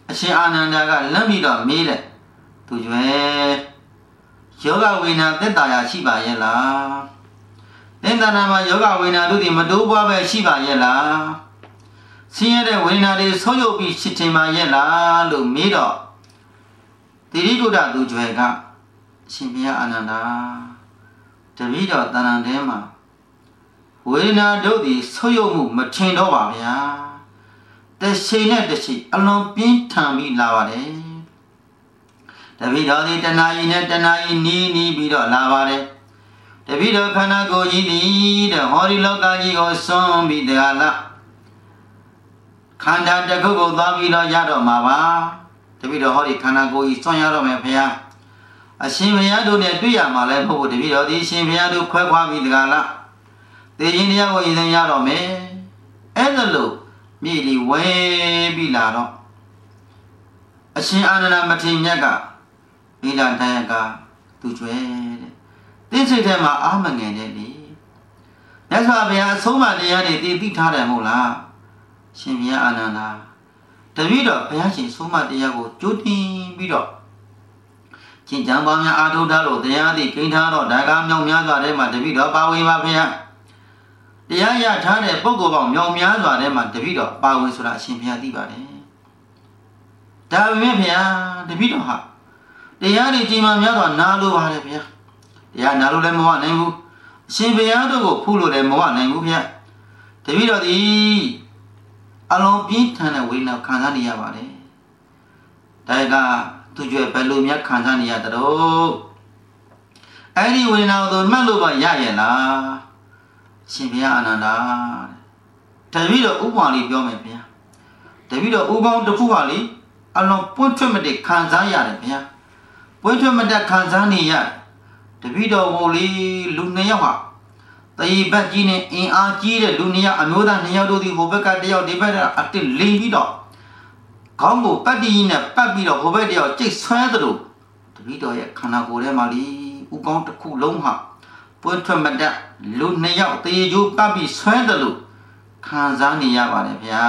အရှင်အာနန္ဒာကလမ်းပြီးတော့မေးတယ်သူကျွဲယောဂဝိညာဉ်သက်တာရာရှိပါရဲ့လားသင်္တနာမှာယောဂဝိညာဉ်တို့ဒီမတိုးပွားပဲရှိပါရဲ့လားဆင်းရဲတဲ့ဝိညာဉ်တွေဆုံးယုတ်ပြီးရှိတင်ပါရဲ့လားလို့မေးတော့တိရိကုဒ္ဒသူကျွဲကအရှင်ဘုရားအာနန္ဒာတပည့်တော်တဏ္ဍာထဲမှာဝေဒနာတို့သည်ဆုပ်ယုပ်မှုမထင်တော့ပါဗျာတရှိနဲ့တရှိအလွန်ပြင်းထန်ပြီးလာပါတယ်တပည့်တော်သည်တဏှာကြီးနဲ့တဏှာကြီးနီးပြီးတော့လာပါတယ်တပည့်တော်ခန္ဓာကိုယ်ကြီးသည်တဲ့ဟောဒီလောကကြီးကိုစွန့်ပြီးတရားလားခန္ဓာတစ်ခုကိုသွားပြီးတော့ရတော့မှာပါတပည့်တော်ဟောဒီခန္ဓာကိုယ်ကြီးစွန့်ရတော့မယ်ဗျာအရှင်ဘုရားတို့နဲ့တွေ့ရမှာလဲမဟုတ်ဘူးတပည့်တော်ဒီရှင်ဘုရားတို့ခွဲခွာပြီးတရားလားသေခြင်းတရားကိုရည်စင်ရတော့မယ်အဲ့ဒါလို့မြေဒီဝဲပြီးလာတော့အရှင်အာနန္ဒမထေရမြတ်ကမိလာတန်ကသူကျွဲတဲ့သိစိတ်ထဲမှာအာမငယ်တဲ့လေမြတ်စွာဘုရားအဆုံးအမတရားတွေသိထားတယ်မဟုတ်လားရှင်ဘုရားအာနန္ဒာတပည့်တော်ဘုရားရှင်ဆုံးမတရားကိုကြိုးတင်ပြီးတော့ကျင့်ကြံပါများအာထုထားလို့တရားသည်ကိန်းထားတော့ဒါကမြောင်များစွာထဲမှာတပည့်တော်ပါဝင်ပါဘုရားတရားရထားတဲ့ပုဂ္ဂိုလ်ပေါင်းမြောင်များစွာထဲမှာတပည့်တော်ပါဝင်ဆိုတာအရှင်ဘုရားသိပါတယ်ဒါပေမဲ့ဘုရားတပည့်တော်ဟာတရားတွေကြီးမှများစွာနားလို့ပါတယ်ဘုရားတရားနားလို့လည်းမဝနိုင်ဘူးအရှင်ဘုရားတို့ကိုဖူးလို့လည်းမဝနိုင်ဘူးဘုရားတပည့်တော်ဒီအလုံးပြင်းထန်တဲ့ဝိညာဉ်ခံစားနေရပါတယ်ဒါကသူကြွယ်ဘယ်လိုများခံစားနေရတဲ့တော့အဲ့ဒီဝိညာဉ်ကိုမှတ်လို့ပါရရဲ့လားရှင်ဘုရားအာနန္ဒာတပည့်တော်ဥပမာလေးပြောမယ်ဗျာတပည့်တော်ဥကောင်းတစ်ခုပါလေအလုံးပွင့်ထွက်မတဲ့ခံစားရတယ်ဗျာပွင့်ထွက်မတဲ့ခံစားနေရတပည့်တော်ကိုလေလူနှစ်ယောက်ဟာတည်ဘက်ကြီးနဲ့အင်အားကြီးတဲ့လူနှစ်ယောက်အမျိုးသားနှစ်ယောက်တို့ဒီဟိုဘက်ကတယောက်ဒီဘက်ကအတစ်လိန်ပြီးတော့ခေါင်းကိုပတ်တီးနဲ့ပတ်ပြီးတော့ဟိုဘက်တယောက်ကျိတ်ဆွဲသလိုတပည့်တော်ရဲ့ခန္ဓာကိုယ်ထဲမှာလေဥကောင်းတစ်ခုလုံးဟာပွင့်ထွက်မတဲ့လူနှစ်ယောက်တရေကျိုးပတ်ပြီးဆွဲတယ်လို့ခံစားနေရပါတယ်ဗျာ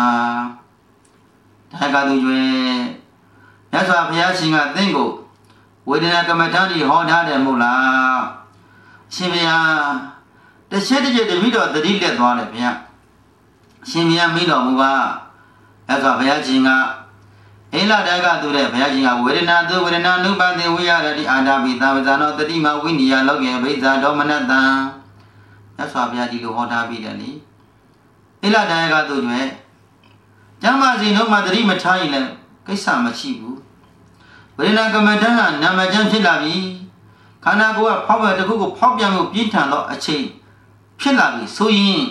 ဒါကသူကျွဲမြတ်စွာဘုရားရှင်ကသင်ကိုဝေဒနာကမ္မထာကြီးဟောထားတယ်မို့လားရှင်ဘုရားတစ်ချက်တစ်ချက်တပည့်တော်သတိလက်သွားတယ်ဗျာရှင်ဘုရားမိတော်မူပါမြတ်စွာဘုရားရှင်ကအိလာတကသူတဲ့ဘုရားရှင်ကဝေဒနာသူဝေဒနာနုပါတိဝိရတိအာတာပိသဝဇာနောတတိမဝိနိယလောကေဘိဇာဒေါမနတံမြတ်စွာဘုရားဒီလိုဟောထားပြီးတယ်လေအိလာတကသူကျွဲကျမ်းမာစီတို့မှာတတိမထားရင်လည်းကိစ္စမရှိဘူးဝေဒနာကမ္မဋ္ဌာန်းကနာမကျမ်းဖြစ်လာပြီခန္ဓာကိုယ်ကဖောက်ပြန်တစ်ခုကိုဖောက်ပြန်မှုပြင်းထန်သောအချိန်ဖြစ်လာပြီဆိုရင်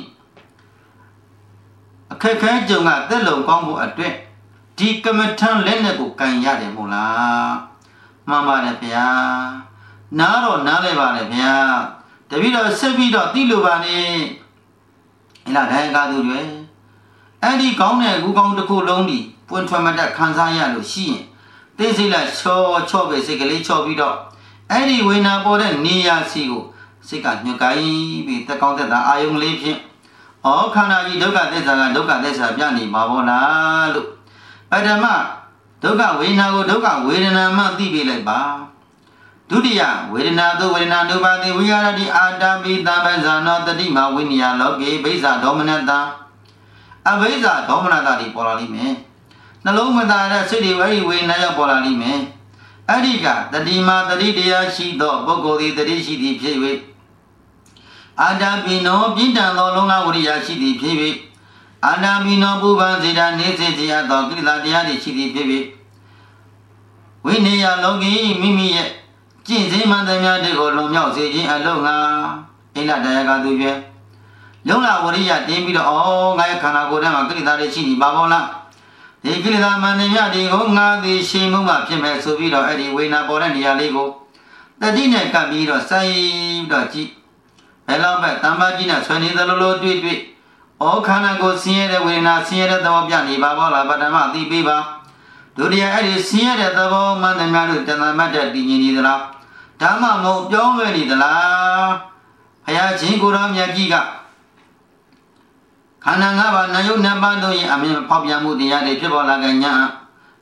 အခက်ခဲကြုံကသက်လုံကောင်းဖို့အတွက်ဒီကမ္မထံလက်နဲ့ကိုကန်ရတယ်မို့လားမှန်ပါတယ်ဗျာနားတော့နားလဲပါတယ်ဗျာတပည့်တော်ဆက်ပြီးတော့သိလို့ပါနေအဲ့လားဒါကသူတွေအဲ့ဒီကောင်းတဲ့ကူကောင်းတစ်ခုလုံးဒီပွင့်ထွက်မတတ်ခံစားရလို့ရှိရင်သိစိတ်လိုက်ချောပဲစိတ်ကလေးချောပြီးတော့အဲ့ဒီဝိညာဉ်ပေါ်တဲ့နေရာစီကိုစိတ်ကညှို့ကိုင်းပြီးတက်ကောင်းတက်တာအာယုံလေးဖြင့်ဩခန္ဓာကြီးဒုက္ခသစ္စာကဒုက္ခသစ္စာပြနေပါဘောလားလို့ပထမဒုက္ခဝေဒနာကိုဒုက္ခဝေဒနာမှသိပြလိုက်ပါဒုတိယဝေဒနာသို့ဝေဒနာနုပါတိဝိဟာရတိအာတာပိသံပဇာနောတတိမဝိနိယလောကေဘိဇာဒေါမနတံအဘိဇာဒေါမနတတိပေါ်လာလိမ့်မယ်နှလုံးမသားတဲ့စိတ်တွေအဲ့ဒီဝေဒနာရောက်ပေါ်လာလိမ့်မယ်အဲ့ဒီကတတိမတတိတရားရှိသောပုဂ္ဂိုလ်သည်တတိရှိသည်ဖြစ်၍အာတာပိနောပြင်းထန်သောလုံးလားဝရိယရှိသည်ဖြစ်၍အာနာပိနောပူပန်စေတာနေစေခြင်းအသောကိလေသာတရားတွေရှိသည်ဖြစ်၍ဝိနည်းလောကီမိမိရဲ့ကျင့်စဉ်မှန်သမျှတွေကိုလွန်မြောက်စေခြင်းအလုံးငါအိလတရားကသူရဲ့လုံးလားဝရိယတင်းပြီးတော့ငါရဲ့ခန္ဓာကိုယ်ထဲမှာကိလေသာတွေရှိနေပါဘောလားဒီကိလေသာမှန်သမျှတွေကိုငါသည်ရှင်းမှုမှဖြစ်မဲ့ဆိုပြီးတော့အဲ့ဒီဝိညာဉ်ပေါ်တဲ့နေရာလေးကိုတတိနဲ့ကပ်ပြီးတော့စိုက်ပြီးတော့ကြည့်ဘယ်လောက်ပဲတမ္ပါကြီးနဲ့ဆွေနေသလိုလိုတွေ့ဩခန္ဓာကိုဆင်းရဲတဲ့ဝေဒနာဆင်းရဲတဲ့သဘောပြနေပါဘောလားပထမသိပေးပါဒုတိယအဲ့ဒီဆင်းရဲတဲ့သဘောမှန်တယ်များလို့တဏ္ဍမတ်တဲ့တည်ငြိမ်နေသလားဓမ္မမုံပြောင်းလဲနေသလားဘုရားရှင်ကိုယ်တော်မြတ်ကြီးကခန္ဓာ၅ပါးနာယုတ်နှစ်ပါးတို့ရဲ့အမြင်ဖောက်ပြန်မှုတရားတွေဖြစ်ပေါ်လာကြညာ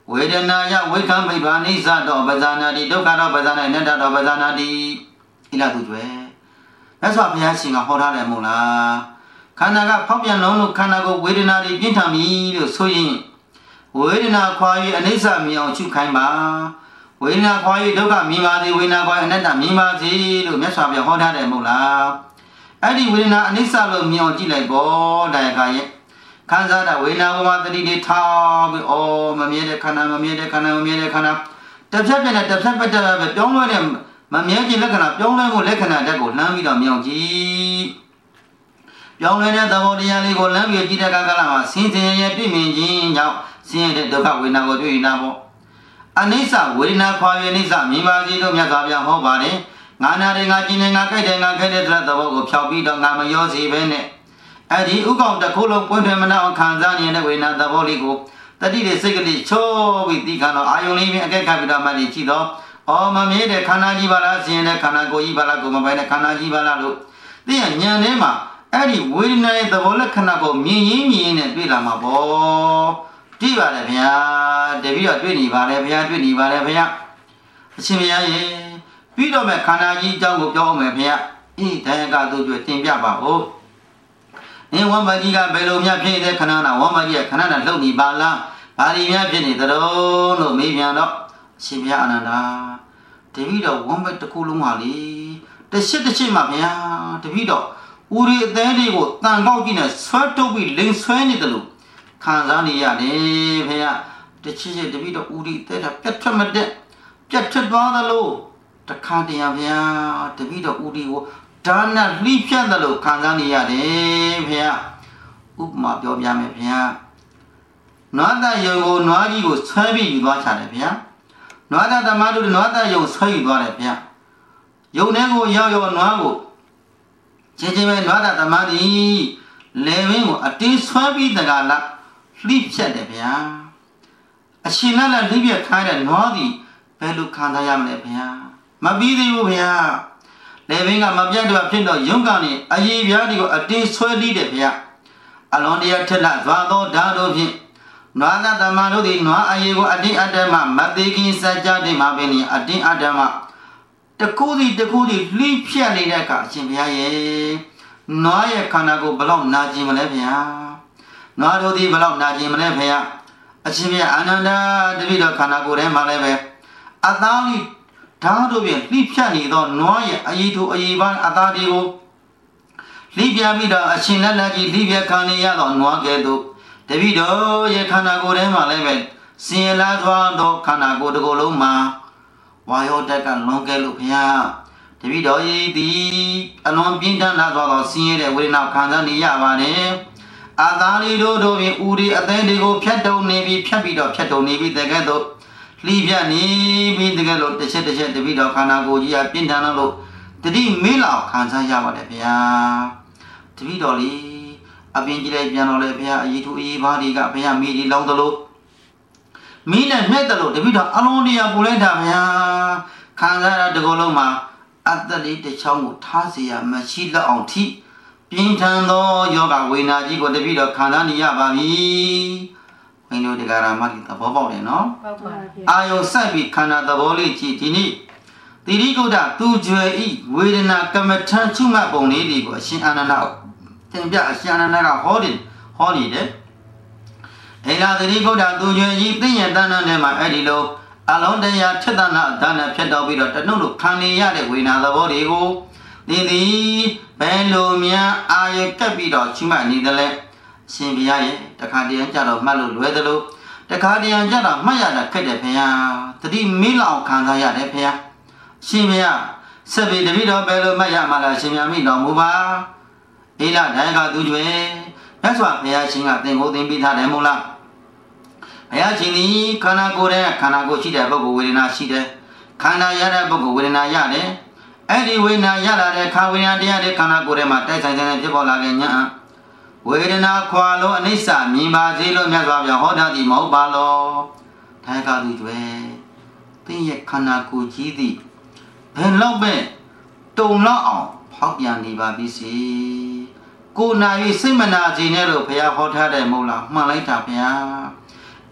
ဝေဒနာယဝိခံမိဗ္ဗာနိစ္စတောပဇာနာတိဒုက္ခတော့ပဇာနာအနတ္တတော့ပဇာနာတိဣလာသူကျွဲမြတ်စွာဘုရားရှင်ကဟောထားတယ်မို့လားခန္ဓာကဖောက်ပြန်လုံးလို့ခန္ဓာကိုဝေဒနာတွေပြင်းထန်ပြီလို့ဆိုရင်ဝေဒနာခွာ၍အနိစ္စမြင်အောင်ရှုခိုင်းပါဝေဒနာခွာ၍ဒုက္ခမြင်ပါစေဝေဒနာခွာအနတ္တမြင်ပါစေလို့မြတ်စွာဘုရားဟောထားတယ်မို့လားအဲ့ဒီဝေဒနာအနိစ္စလို့မြင်အောင်ကြည့်လိုက်ပေါ့တရားခါရဲ့ခံစားတာဝေဒနာဘဝတတိတွေထားပြီးမမြဲတဲ့ခန္ဓာမမြဲတဲ့ခန္ဓာမမြဲတဲ့ခန္ဓာတစ်ဖြတ်ပြတဲ့တစ်ဖြတ်ပတ်တဲ့ပဲပြောင်းလဲတဲ့မမြဲခြင်းလက္ခဏာပြောင်းလဲမှုလက္ခဏာတက်ကိုလှမ်းပြီးတော့မြင်အောင်ကြည့်ပြောင်းလဲတဲ့သဘောတရားလေးကိုလမ်းပြီးကြည့်တဲ့ကာလမှာဆင်းရဲရဲ့တွေ့မြင်ခြင်းကြောင့်ဆင်းရဲတဲ့ဒုက္ခဝေဒနာကိုတွေ့နေတာပေါ့အနိစ္စဝေဒနာခွာ၍အနိစ္စမြင်ပါစေလို့မြတ်စွာဘုရားဟောပါတယ်ငါနာတယ်ငါကျင်တယ်ငါကြိုက်တယ်ငါခဲတဲ့သဘောကိုဖြောက်ပြီးတော့ငါမရောစေပဲနဲ့အဲ့ဒီဥကောင်တစ်ခုလုံးပွင့်ထွေမနှောင်ခံစားနေတဲ့ဝေဒနာသဘောလေးကိုတတိတွေစိတ်ကလေးချိုးပြီးဒီခါတော့အာယုံလေးပြီးအကဲခတ်ပြီးတော့မှကြည့်တော့မမြဲတဲ့ခန္ဓာကြီးပါလားဆင်းရဲတဲ့ခန္ဓာကိုယ်ကြီးပါလားကိုယ်မပိုင်တဲ့ခန္ဓာကြီးပါလားလို့သိရဉာဏ်ထဲမှာအဲ့ဒီဝေဒနာရဲ့သဘောလက္ခဏာကိုမြင်ရင်းနဲ့တွေ့လာမှာပေါ့ကြည့်ပါလေဗျာတပည့်တော့တွေ့နေပါလေဗျာတွေ့နေပါလေဗျာအရှင်ဘုရားရေပြီးတော့မဲ့ခန္ဓာကြီးအကြောင်းကိုပြောအောင်မယ်ဗျာတရားကသူတွေ့တင်ပြပါဦးနင်းဝမ်းမကြီးကဘယ်လိုများဖြစ်နေတဲ့ခဏနာဝမ်းမကြီးကခဏနာလှုပ်နေပါလားဘာဒီများဖြစ်နေသတုံးလို့မေးပြန်တော့အရှင်ဘုရားအနန္ဒာတပည့်တော်ဝမ်းမတစ်ခုလုံးပါလေတစ်ရှစ်မှာဗျာတပည့်တော်ဦးရီအသေးလေးကိုတန်ကောက်ကြည့်နေဆွဲတုပ်ပြီးလိန်ဆွဲနေတယ်လို့ခံစားနေရတယ်ဖေ။တစ်ချက်တပည့်တော်ဦးရီအသေးတာပြတ်ထွက်မတဲ့ပြတ်ထွက်သွားသလိုတခါတည်းဗျာတပည့်တော်ဦးရီကိုဒါနလှိဖြတ်တယ်လို့ခံစားနေရတယ်ဖေ။ဥပမာပြောပြမယ်ဗျာ။နွားတယုံကိုနွားကြီးကိုဆွဲပြီးယူသွားချတယ်ဗျာ။နွားတသမားတို့နွားတယုံဆွဲယူသွားတယ်ဗျာ။ယုံထဲကိုရောက်နွားကိုချင်းချင်းပဲနွားတာသမားဒီလေဝင်းကိုအတင်းဆွဲပြီးတကလားလှိဖြတ်တယ်ဗျာအရှင်လလှိဖြတ်ခိုင်းတဲ့နွားဒီဘယ်လိုခံစားရမလဲဗျာမပြီးသေးဘူးဗျာလေဝင်းကမပြတ်တော့ဖြစ်တော့ယုံကနေအရေးပြားဒီကိုအတင်းဆွဲလိတဲ့ဗျာအလွန်တရာထက်လာသွားသောဓာတ်တို့ဖြင့်နွားသားသမားတို့သည်နွားအရေးကိုအတင်းအတ္တမမသေးခင်စကြတဲ့မှာပင်အတင်းအတ္တမတကူဒီလှိဖြတ်နေတဲ့အခါအရှင်ဘုရားရဲ့နွားရဲ့ခန္ဓာကိုဘလောက်နာကျင်မလဲဗျာနွားတို့ဒီဘလောက်နာကျင်မလဲဗျာအရှင်ဘုရားအာနန္ဒာတပိတော်ခန္ဓာကိုယ်ထဲမှာလည်းပဲအသားလေးဓာတ်တို့ဖြင့်လှိဖြတ်နေသောနွားရဲ့အရေးထိုအရေးပန်းအသားတွေကိုလှိပြပြီးတော့အရှင်လက်ကြီးလှိပြခံနေရသောနွားကဲ့သို့တပိတော်ရဲ့ခန္ဓာကိုယ်ထဲမှာလည်းပဲစင်လာသွားသောခန္ဓာကိုယ်တစ်ခုလုံးမှာဝါယောတက်ကလွန်ကဲလို့ဘုရားတပည့်တော်ဤသည်အလွန်ပြင်းထန်လာသောဆင်းရဲတဲ့ဝေဒနာခံစားနေရပါတယ်အာသာလီတို့ဖြင့်ဥရီအသိတွေကိုဖြတ်တုံနေပြီးဖြတ်ပြီးတော့ဖြတ်တုံနေပြီးတကယ်တော့လှိပြနေပြီးတကယ်လို့တစ်ချက်တပည့်တော်ခန္ဓာကိုယ်ကြီးကပြင်းထန်လို့တတိမေးလောက်ခံစားရပါတယ်ဗျာတပည့်တော်လေးအပင်ကြီးလိုက်ပြန်တော့လေဗျာအရေးထူအရေးပါးတွေကဗျာမိဒီလောင်းသလိုမင်းနဲ့နှက်တယ်လို့တပည့်တော်အလုံးတရားပူလိုက်တာဗျာခံစားရတကောလုံးမှာအတ္တလေးတစ်ချောင်းကိုထားเสียမရှိတော့အောင်ထိပြင်းထန်သောယောဂဝေနာကြီးကိုတပည့်တော်ခံစားနေရပါပြီဝိနုဒဂရမတိသဘောပေါက်တယ်နော်ပေါက်ပါဗျာအာယုစိုက်ပြီးခန္ဓာသဘောလေးကြည့်ဒီနေ့တိရိကုဒ္ဒသူကျွယ်ဤဝေဒနာကမ္မထံချုပ်မှတ်ပုံလေးတွေကိုအရှင်အာနန္ဒသင်ပြအရှင်အာနန္ဒကဟောနေတယ်အေလာသတိကုဒ္ဒသူကျွယ်ဤသိဉ္ဇတဏ္ဍထဲမှာအဲ့ဒီလိုအလုံးတရားထက်သနာဒါနဖြတ်တော်ပြီးတော့တနှုတ်လို့ခံနေရတဲ့ဝေဒနာသဘောတွေကိုဒီဘယ်လိုများအာရုံတက်ပြီးတော့ချမှတ်နေတယ်လဲရှင်ဘုရားရဲ့တခါတည်းကြတော့မှတ်လို့လွယ်တယ်လို့တခါတည်းကြတော့မှတ်ရတာခက်တယ်ဘုရားတတိမေးလောက်ခံစားရတယ်ဘုရားရှင်ဘုရားဆက်ပြီးတပည့်တော်ဘယ်လိုမှတ်ရမှာလဲရှင်များမိတော်မူပါအေလာဒိုင်ကသူတွေမြတ်စွာဘုရားရှင်ကသင်ကိုသင်ပေးထားတယ်မို့လားဘုရားရှင်ဒီခန္ဓာကိုယ်ရဲ့ခန္ဓာကိုယ်ရှိတဲ့ပုဂ္ဂိုလ်ဝေဒနာရှိတယ်ခန္ဓာရတဲ့ပုဂ္ဂိုလ်ဝေဒနာရတယ်အဲ့ဒီဝေဒနာရလာတဲ့ခန္ဓာဝေဒနာတရားတွေခန္ဓာကိုယ်ထဲမှာတိုက်ဆိုင်တဲ့ဖြစ်ပေါ်လာတဲ့ညာဝေဒနာခွာလို့အနိစ္စမြင်ပါစေလို့မြတ်စွာဘုရားဟောထားသည်မဟုတ်ပါလောထိုင်ကားသူတွေသင်ရဲ့ခန္ဓာကိုယ်ကြီးသည်ဘယ်လောက်ပဲတုံလောက်အောင်ဖောက်ပြန်နေပါပြီစီကိုယ်နာ၍စိတ်မနာခြင်းနဲ့လို့ဘုရားဟောထားတယ်မဟုတ်လားမှန်လိုက်တာဘုရား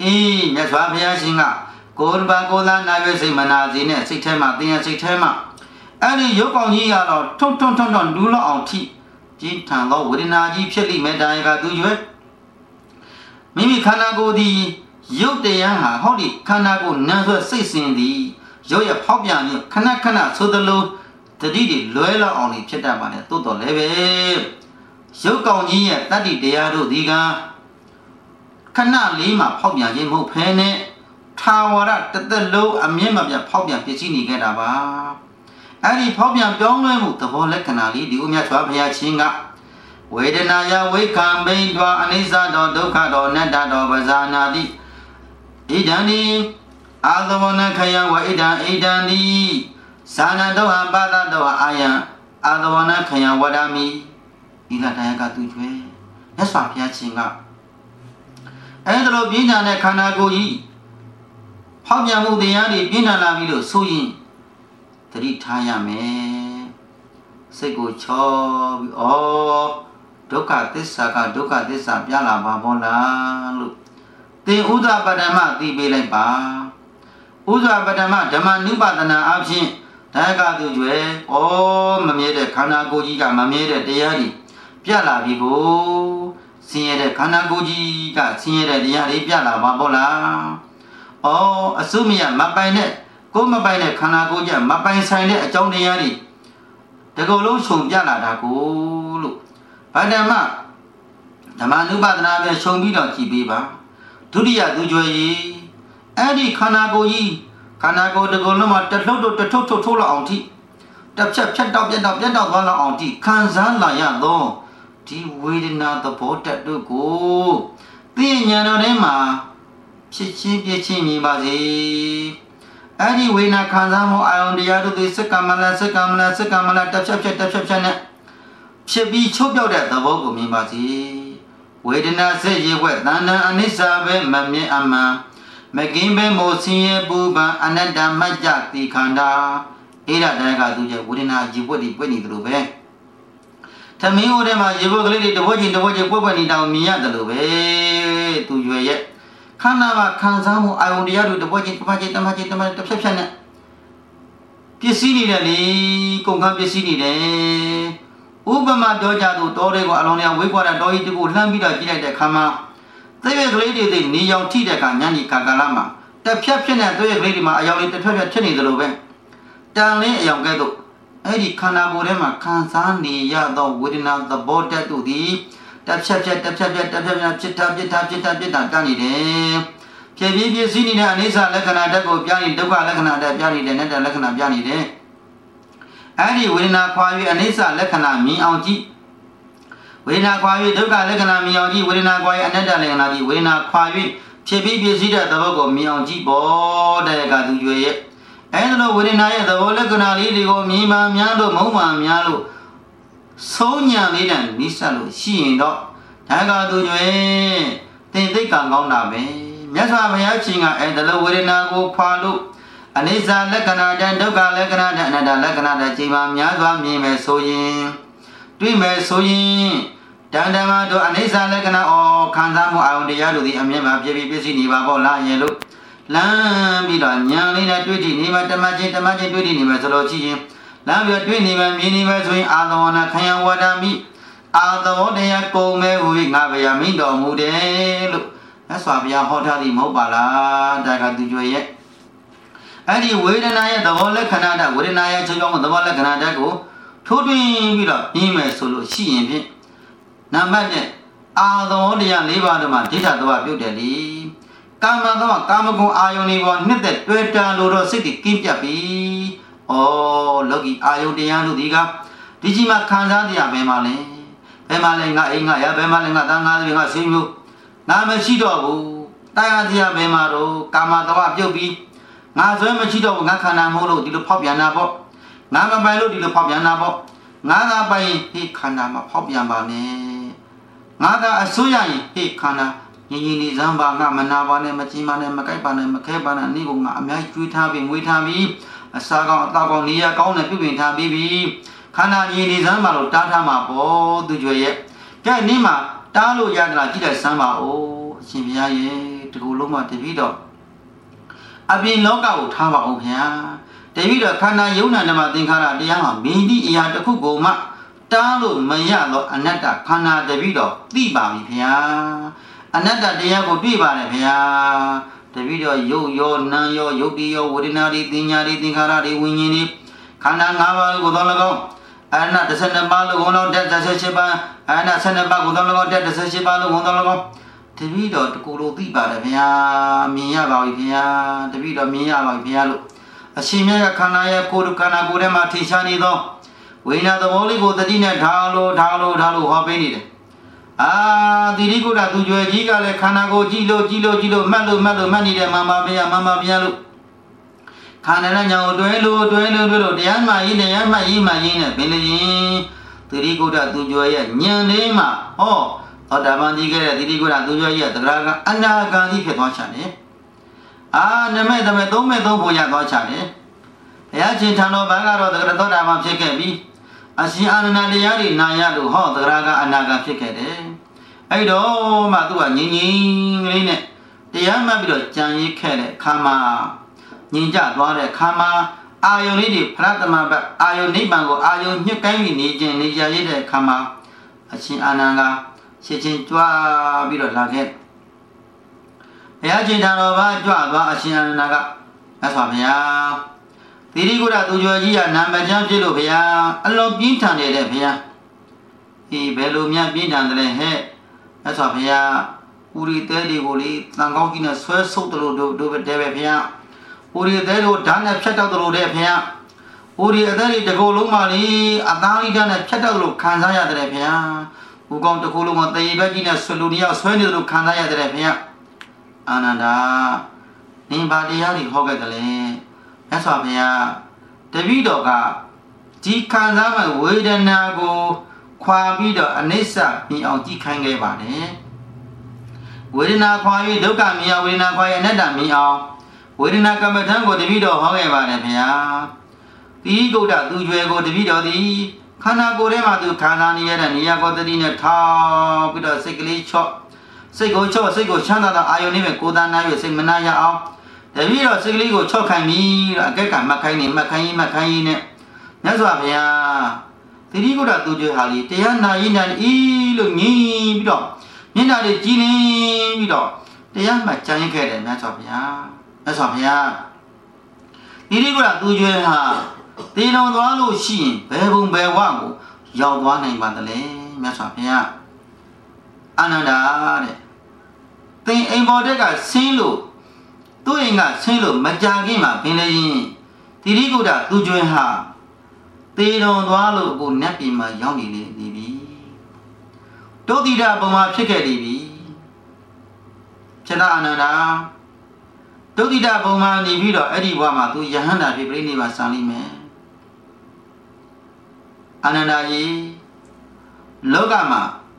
မြတ်စွာဘုရားရှင်ကကိုယ်ဘာကိုယ်သာနာရွေးစိတ်မနာစီနဲ့စိတ်ထဲမှာသင်ရစိတ်ထဲမှာအဲ့ဒီရုပ်ကောင်ကြီးကတော့ထုံလူလောက်အောင်ထိကြီးထန်သောဝေဒနာကြီးဖြစ်လိမ့်မယ်တရားကသူရွယ်မိမိခန္ဓာကိုယ်သည်ရုပ်တရားဟာဟောဒီခန္ဓာကိုယ်နံဆွဲစိတ်စဉ်သည်ရုပ်ရဖောက်ပြန်ပြီးခဏဆိုသလိုတတိတွေလွဲလောက်အောင်ဖြစ်တတ်ပါလေတိုးတော်လည်းပဲရုပ်ကောင်ကြီးရဲ့တတ္တိတရားတို့ဒီကခဏလေးမှာဖောက်ပြန်ခြင်းမဟုတ်ဖဲနဲ့ထာဝရတသက်လုံးအမြင့်မပြတ်ဖောက်ပြန်ပြည့်စည်နေခဲ့တာပါအဲ့ဒီဖောက်ပြန်ပြောင်းလဲမှုသဘောလက္ခဏာလေးဒီဥမြတ်စွာဘုရားရှင်ကဝေဒနာယဝိခံဘိတွာအနိစ္စတောဒုက္ခတောအနတ္တတောပဇာနာတိဣဒံဒီအာသဝနခယဝဣဒံဣဒံဒီဇာနတောဟံပါဒတောအာယံအာသဝနခယဝဒမိဤကတရားကသူကျွဲမြတ်စွာဘုရားရှင်ကအဲ့ဒါလိုပြင်းထန်တဲ့ခန္ဓာကိုယ်ကြီးဖောက်ပြန်မှုတရားတွေပြင်းထန်လာပြီလို့ဆိုရင်သတိထားရမယ်စိတ်ကိုချောပြီးဒုက္ခသစ္စာကဒုက္ခသစ္စာပြလာပါဘောလားလို့သင်ဥဒ္ဒပတ္တမသိပေးလိုက်ပါဥဒ္ဒပတ္တမဓမ္မနုပါဒနာအဖြစ်ဒါကသူကျွဲမမြဲတဲ့ခန္ဓာကိုယ်ကြီးကမမြဲတဲ့တရားတွေပြလာပြီကိုဆင်းရဲတဲ့ခန္ဓာကိုယ်ကြီးကဆင်းရဲတဲ့တရားတွေပြလာပါဘောလားအစုမရမပိုင်တဲ့ကိုမပိုင်တဲ့ခန္ဓာကိုယ်ကြမပိုင်ဆိုင်တဲ့အကြောင်းတရားတွေတကုံလုံးခြုံပြလာတာကိုလို့ဗဒ္ဓမဓမ္မနုပါဒနာပဲခြုံပြီးတော့ကြည်ပေးပါဒုတိယသူကြွယ်ကြီးအဲ့ဒီခန္ဓာကိုယ်ကြီးခန္ဓာကိုယ်တကုံလုံးမှာတလှုပ်တထုတ်လောက်အောင်ထိတစ်ဖြတ်တောက်သွားလောက်အောင်ထိခံစားလာရသောဒီဝေဒနာသဘောတတ်တို့ကိုသိဉာဏ်တော်ထဲမှာဖြစ်ချင်းပြချင်းမြင်ပါစေအဲ့ဒီဝေဒနာခံစားမှုအာယုန်တရားတို့သည်စက္ကမလတစ်ဖြတ်နဲ့ဖြစ်ပြီးချုပ်ပြောက်တဲ့သဘောကိုမြင်ပါစေဝေဒနာစိတ်ရေဝက်တဏ္ဍအနိစ္စပဲမမြင်အမှန်မကင်းပဲမို့ဆင်းရဲပူပန်အနတ္တမကြ္ကြတိခန္ဓာအဲ့ဒါတရားကသူကျဝေဒနာရေဝက်တွေပွက်နေတယ်လို့ပဲသမင်းဦးထဲမှာရေဘုတ်ကလေးတွေတဝက်ချင်းပွက်ပွက်နေတောင်မြင်ရတယ်လို့ပဲသူရွယ်ရဲ့ခန္ဓာမှာခံစားမှုအာယုန်တရားတွေတဝက်ချင်းတဖြတ်နဲ့ပစ္စည်းနေတယ်လေကုန်ခန်းပစ္စည်းနေတယ်ဥပမာပြောကြသူတောတွေကိုအလုံးနဲ့ဝေးကွာတဲ့တောကြီးတကူလှမ်းပြီးတော့ကြည့်လိုက်တဲ့ခါမှာသွေးရကလေးတွေနေရောင်ထိတဲ့အခါညနေကာလမှာတစ်ဖြတ်ဖြစ်တဲ့သွေးရကလေးတွေမှာအယောင်လေးတစ်ဖြတ်ဖြစ်နေတယ်လို့ပဲတန်လေးအယောင်ကဲ့သို့အဲ့ဒီခန္ဓာကိုယ်ထဲမှာခံစားနေရသောဝေဒနာသဘောတတ်တို့သည်တစ်ဖြတ်ဖြစ်တာတန်းနေတယ်ဖြစ်ပြီးပြည့်စည်နေတဲ့အနိစ္စလက္ခဏာတက်ကိုပြနေဒုက္ခလက္ခဏာတက်ပြနေတယ်နဲ့လက္ခဏာပြနေတယ်အဲ့ဒီဝေဒနာခွာ၍အနိစ္စလက္ခဏာမြင်အောင်ကြည့်ဝေဒနာခွာ၍ဒုက္ခလက္ခဏာမြင်အောင်ကြည့်ဝေဒနာခွာ၍အနတ္တလက္ခဏာကြည့်ဝေဒနာခွာ၍ဖြစ်ပြီးပြည့်စည်တဲ့သဘောကိုမြင်အောင်ကြည့်ပေါ်တဲ့ကသူကျွေရဲ့အဲ့ဒါလိုဝေဒနာရဲ့သဘောလက္ခဏာလေးတွေကိုမြင်မှများလို့မုံမှများလို့ဆုံးညာလေးတန်နိစ္စလို့ရှိရင်တော့ဒါကသူကျွေသင်သိက္ခာကောင်းတာပဲမြတ်စွာဘုရားရှင်ကအဲ့ဒါလိုဝေဒနာကိုခွာလို့အနိစ္စလက္ခဏာတန်ဒုက္ခလက္ခဏာတန်အနတ္တလက္ခဏာတန်ချိန်မှများစွာမြင်မယ်ဆိုရင်တွေ့မယ်ဆိုရင်တန်တမတို့အနိစ္စလက္ခဏာခံစားမှုအာရုံတရားတို့သည်အမြဲမှာပြည့်ပြည့်စည်နေပါပေါ့လားရဲ့လို့လမ်းပြီးတော့ညာလေးနဲ့တွေ့တည်နေမှာတမချင်းတွေ့တည်နေမှာဆိုတော့ကြည့်ရင်လမ်းပြီးတွေ့နေမှာမြင်နေမှာဆိုရင်အာသဝနာခယံဝဒမိအာသဝတရားကုံမဲ့ဟူ၍ငါဗျာမိန်တော်မူတယ်လို့မြတ်စွာဘုရားဟောထားသည်မဟုတ်ပါလားဒါကသူကြွယ်ရဲ့အဲ့ဒီဝေဒနာရဲ့သဘောလက္ခဏာဝေဒနာရဲ့ချုပ်ကြောင်းသဘောလက္ခဏာတက်ကိုထိုးထွင်းပြီးတော့ပြီးမယ်ဆိုလို့ရှိရင်ဖြင့်နံပါတ်1အာသောတရား၄ပါးတို့မှာဒိဋ္ဌသဘောပြုတ်တယ်လေကာမသောကာမဂုဏ်အာယုန်တွေပေါ်နှစ်သက်တွေ့တာလို့တော့စိတ်ကင်းပြတ်ပြီလောကီအာယုန်တရားတို့ဒီကဒီကြီးမှာခံစားတရားဘယ်မှာလဲငါအိမ်ငါရဘယ်မှာလဲငါသားငါတွေငါဆွေးမျိုးငါမရှိတော့ဘူးတရားတရားဘယ်မှာတော့ကာမသဘောပြုတ်ပြီးငါဆွဲမရှိတော့ဘူးငါခန္ဓာမဟုတ်လို့ဒီလိုဖောက်ပြန်တာပေါ့ငါမပိုင်လို့ဒီလိုဖောက်ပြန်တာပေါ့ငါသာပိုင်ဟိခန္ဓာမှာဖောက်ပြန်ပါနဲ့ငါကအစိုးရရင်ဟိခန္ဓာညီနေစမ်းပါငါမနာပါနဲ့မကြည်ပါနဲ့မကြိုက်ပါနဲ့မခဲပါနဲ့နေ့ကငါအများကြီးကျွေးထားပြီးငွေထားပြီးအစာကောင်းအသောက်ကောင်းနေရာကောင်းနဲ့ပြုပြင်ထားပြီးခန္ဓာညီနေစမ်းပါလို့တားထားမှာပေါ့သူကြွယ်ရဲ့ကဲနေ့မှာတားလို့ရသလားကြည့်လိုက်စမ်းပါဦးအရှင်ဘုရားရဲ့တကူလုံးမှာတပြီးတော့အပြင်လောကကိုထားပါအောင်ဗျာတပြီးတော့ခန္ဓာယုံနာဓမ္မသင်္ခါရတရားမှာမိတိအရာတစ်ခုကိုမှတားလို့မရတော့အနတ္တခန္ဓာတပြီးတော့သိပါပြီဗျာအနတ္တတရားကိုတွေ့ပါတယ်ဗျာတပြီးတော့ယုတ်ရောနာရောယုတ်တိရောဝေဒနာတွေသင်ညာတွေသင်္ခါရတွေဝိညာဉ်တွေခန္ဓာ၅ပါးကိုသော၎င်းအာနာ12ပါးလို့ခေါ်တော့တက်18ပါးအာနာ12ပါးကိုသော၎င်းတက်18ပါးလို့ခေါ်တော့၎င်းတပြီးတော့တကူလို့သိပါတယ်ဗျာမြင်ရပါပြီဗျာတပြီးတော့မြင်ရပါပြီဗျာလို့အရှင်မြတ်ကခန္ဓာရဲ့ကိုယ်ခန္ဓာကိုယ်ထဲမှာထင်ရှားနေသောဝိညာဉ်သဘောလေးကိုတတိနဲ့ထားလို့ဟောပေးနေတယ်အာတိရိကုဒသူကျွယ်ကြီးကလည်းခန္ဓာကိုယ်ကြည့်လို့မှတ်နေတယ်မှန်ပါဗျာလို့ခန္ဓာနဲ့ညာကိုတွဲလို့တရားမှရေးနဲ့ပင်လျင်တိရိကုဒသူကျွယ်ရဲ့ဉာဏ်လေးမှာဟောသောတာပန်ကြီးခဲ့တဲ့တိရိကုဒသူကျွယ်ရဲ့သဂရကအနာဂံကြီးဖြစ်သွားချတယ်အာနမဲ့သုံးမဲ့ဖို့ရသွားချတယ်ဘုရားရှင်ထံတော်ဘံကတော့သဂရသောတာပန်ဖြစ်ခဲ့ပြီးအရှင်အာနန္ဒတရားတွေနာရလို့ဟောသဂရကအနာဂံဖြစ်ခဲ့တယ်အဲ့တော့မှသူကငြိမ်ကလေးနဲ့တရားမှတ်ပြီးတော့ကြံရိပ်ခဲ့တဲ့ခါမှာငြိမ်ကြသွားတဲ့ခါမှာအာယုန်လေးတွေဖရတမဘတ်အာယုန်နိဗ္ဗာန်ကိုအာယုန်ညှစ်ကိုင်းပြီးနေကြရတဲ့ခါမှာအရှင်အာနန္ဒာရှင်းချင်းကြွားပြီးတော့လာခဲ့ဘုရားရှင်ထံတော်ဘာကြွသွားအရှင်အာနန္ဒာကမြတ်စွာဘုရားသီရိကုဒသူကျော်ကြီးကနာမကျမ်းဖြစ်လို့ဘုရားအလွန်ပြင်းထန်နေတဲ့ဘုရားဒီဘယ်လိုများပြင်းထန်တယ်လဲဟဲ့မြတ်စွာဘုရားဥရိသဲတွေကိုလေတန်ကောင်းကြီးနဲ့ဆွဲဆုပ်တယ်လို့တို့ပဲတဲ့ပဲဘုရားဥရိသဲတို့ဓာတ်နဲ့ဖြတ်တောက်တယ်လို့တဲ့ဘုရားဥရိအသဲတွေတကူလုံးပါလေအသားလေးဓာတ်နဲ့ဖြတ်တောက်တယ်လို့ခံစားရတယ်ဘုရားဥကောင်တကူလုံးကတရေဘက်ကြီးနဲ့ဆွလူတယောက်ဆွဲနေတယ်လို့ခံစားရတယ်ဘုရားအာနန္ဒာနင်ဘာတရားတွေဟောခဲ့တယ်လဲမြတ်စွာဘုရားတပည့်တော်ကဒီခံစားမဲ့ဝေဒနာကိုခွာပြီးတော့အနိစ္စမြင်အောင်ကြည့်ခိုင်းခဲ့ပါတယ်ဝေဒနာခွာပြီးဒုက္ခမြင်အောင်ဝေဒနာခွာရအနတ္တမြင်အောင်ဝေဒနာကမ္မထံကိုတပည့်တော်ဟောခဲ့ပါတယ်ဗျာတိဂုတ်တသူကျွယ်ကိုတပည့်တော်သည်ခန္ဓာကိုယ်ထဲမှာသူခံစားနေရတဲ့နေရာကိုတတိနဲ့ထောက်ပြီးတော့စိတ်ကလေးချော့စိတ်ကိုချမ်းသာတာအာယုန်နဲ့ပဲကိုယ်တန်နာ၍စိတ်မနာရအောင်တပည့်တော်စိတ်ကလေးကိုချော့ခိုင်းပြီးတော့အကက်ကမှတ်ခိုင်းနဲ့မြတ်စွာဘုရားတိရိကုဒသူကျွယ်ဟာလေတရားနာရင်လို့ငြင်းပြီးတော့မျက်နှာလေးကြည်လင်းပြီးတော့တရားမှကြံရင်ခဲ့တယ်မြတ်စွာဘုရားတိရိကုဒသူကျွယ်ဟာတည်တော်သွားလို့ရှိရင်ဘယ်ဘုံဘယ်ဝကိုရောက်သွားနိုင်ပါသလဲမြတ်စွာဘုရားအာနန္ဒာတဲ့သင်အိမ်ပေါ်တက်ကဆင်းလို့သူ့အိမ်ကဆင်းလို့မကြခင်မှာပင်လေရင်တိရိကုဒသူကျွယ်ဟာသေတော်သွားလို့ကိုနတ်ပြည်မှာရောက်နေပြီတောတိဒပုံမှာဖြစ်ခဲ့နေပြီခြေသာအာနန္ဒာတောတိဒပုံမှာနေပြီးတော့အဲ့ဒီဘဝမှာသူယဟန္တာဖြစ်ပြိနေမှာစံလိမ့်မယ်အာနန္ဒာကြီးလောကမှာ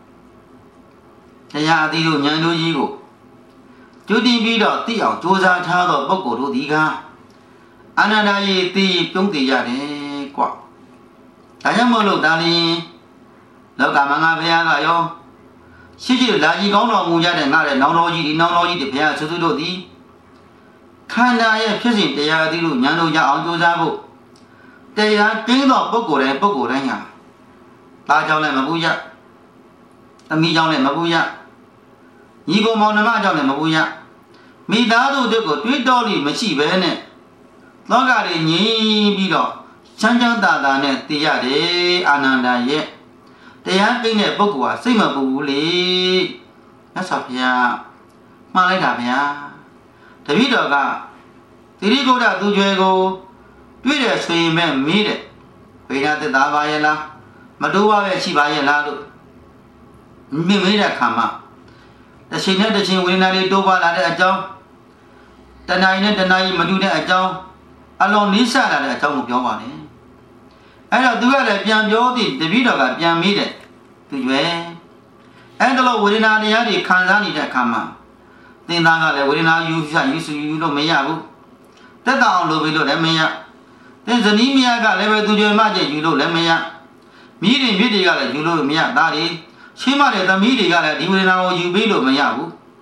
တရားအသီးတို့ဉာဏ်တို့ကြီးကိုကျူးတင်ပြီးတော့သိအောင်ကြိုးစားထားသောပုဂ္ဂိုလ်တို့ဒီကအာနန္ဒာကြီးသိပြုံးတည်ရတယ်ကွာဒါကြောင့်မို့လို့ဒါလင်းလောကမှာငါဘုရားကရောရှိလာကြီးကောင်းတော်မူကြတဲ့ငါတဲ့နောင်တော်ကြီးဒီနောင်တော်ကြီးဒီဘုရားဆုစုတို့သည်ခန္ဓာရဲ့ဖြစ်စဉ်တရားအသီးတို့ဉာဏ်တို့ရအောင်ကြိုးစားဖို့တရားကျင်းသောပုဂ္ဂိုလ်တိုင်းဟာသားကြောင့်လည်းမပူရသမီးကြောင့်လည်းမပူရညီကိုမောင်နှမကြောင့်လည်းမပူရမိသားစုတို့ကိုတွေးတောလို့မရှိဘဲနဲ့လောကတွေငြိမ်ပြီးတော့ချမ်းသာသာနဲ့တည်ရတယ်အာနန္ဒာရဲ့တရားကိန်းတဲ့ပုဂ္ဂိုလ်ဟာစိတ်မပူဘူးလေမြတ်စွာဘုရားမှားလိုက်တာဗျာတပည့်တော်ကတိရိကုဒသူကျွယ်ကိုတွေ့တယ်ဆိုရင်ပဲမေးတယ်ဝိညာဉ်သက်သာပါရဲ့လားမတိုးပါပဲရှိပါရဲ့လားလို့မေးတဲ့အခါမှာတစ်ချိန်နဲ့တစ်ချိန်ဝိညာဉ်လေးတိုးပါလာတဲ့အကြောင်းတဏှာနဲ့တဏှာကြီးမတူတဲ့အကြောင်းအလုံးနီးစပ်လာတဲ့အကြောင်းကိုပြောပါနဲ့အဲ့တော့သူကလည်းပြန်ပြောသည်တပည့်တော်ကပြန်မေးတယ်သူကျွယ်အဲ့ဒါလို့ဝေဒနာတရားတွေခံစားနေတဲ့အခါမှာသင်သားကလည်းဝေဒနာယူလို့မရဘူးတက်တောင်လို့ပြီးလို့လည်းမရသင်ဇနီးမယားကလည်းပဲသူကျွယ်မကျယူလို့လည်းမရမိတွေမြစ်တွေကလည်းယူလို့မရဒါတွေရှင်းမတဲ့သမီးတွေကလည်းဒီဝေဒနာကိုယူပြီးလို့မရဘူး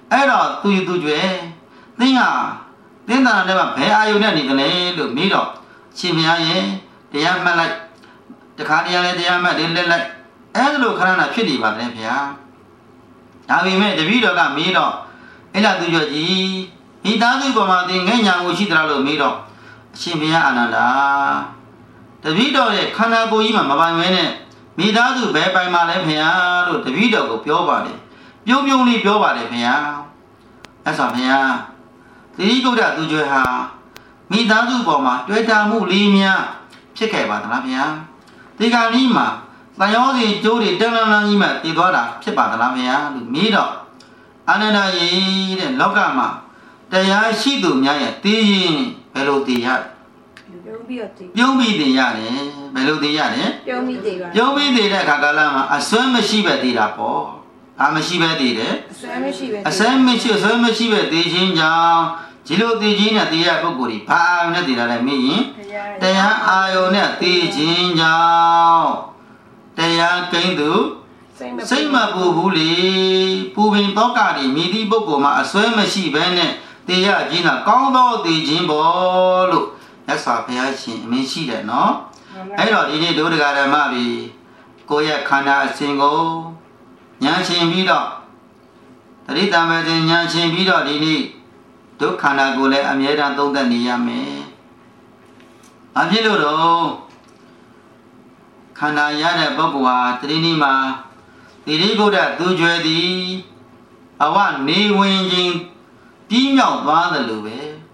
အဲ့တော့သူကျွဲသင်ဟာသင်္သာနဲ့ဘယ်အာယုနဲ့နေကြလဲလို့မေးတော့ရှင်ဘုရားရဲ့တရားမှတ်လိုက်တခါတည်းလည်းတရားမှတ်တယ်လက်လိုက်အဲ့လိုခဏနာဖြစ်နေပါတယ်ဗျာဒါပေမဲ့တပည့်တော်ကမေးတော့အဲ့လားသူကျွဲကြီးမိသားစုပေါ်မှာသင်ငဲ့ညာမှုရှိသလားလို့မေးတော့အရှင်ဘုရားအာနန္ဒာတပည့်တော်ရဲ့ခန္ဓာကိုယ်ကြီးမှာမပိုင်မဲနဲ့မိသားစုဘယ်ပိုင်မှာလဲဖေဟာလို့တပည့်တော်ကိုပြောပါတယ်ပြုံးလေးပြောပါတယ်ဖေဟာအဲ့ဆိုဖေဟာသီရိကုဋ္ဌသူကျွဲဟာမိသားစုပေါ်မှာတွေ့တာမှုလေးများဖြစ်ခဲ့ပါသလားဖေဟာဒီကနေ့မှာသံယောဇဉ်ကျိုးတွေတန်းလန်းကြီးမှတည်သွားတာဖြစ်ပါသလားဖေဟာလို့မေးတော့အာနန္ဒာရေတဲ့လောကမှာတရားရှိသူများရဲ့သိရင်ဘယ်လိုသိရပြုံးပြီးသိရတယ်ဘယ်လိုသိရလဲပြုံးပြီးသိတဲ့အခါကာလမှာအစွမ်းမရှိပဲသိတာပေါ့အာမရှိပဲသိတယ်အစွမ်းမရှိပဲသိခြင်းကြောင့်ဒီလိုသိခြင်းနဲ့သိရပုဂ္ဂိုလ်ကြီးဘာအာယုနဲ့သိတာလဲမေးရင်တရားအာယုနဲ့သိခြင်းကြောင့်တရားကိန်းသူစိတ်မပူဘူးလေပူပင်တောကတွေမိသည့်ပုဂ္ဂိုလ်မှာအစွဲမရှိဘဲနဲ့သိရခြင်းကကောင်းသောသိခြင်းပေါ့လို့မြတ်စွာဘုရားရှင်အမင်းရှိတယ်နော်အဲ့တော့ဒီနေ့ဒုဒကာဓမ္မပြီကိုယ့်ရဲ့ခန္ဓာအစဉ်ကိုဉာဏ်ရှင်ပြီးတော့တတိတံပတိဉာဏ်ရှင်ပြီးတော့ဒီနေ့ဒုက္ခန္ဓာကိုလည်းအမြဲတမ်းသုံးသပ်နေရမယ်အဖြစ်လို့တော့ခန္ဓာရတဲ့ပုဂ္ဂိုလ်ဟာတတိနေ့မှာသီရိကုဋ္ဌသူကျွဲသည်အဝနေဝင်ခြင်းပြီးမြောက်သွားတယ်လို့ပဲ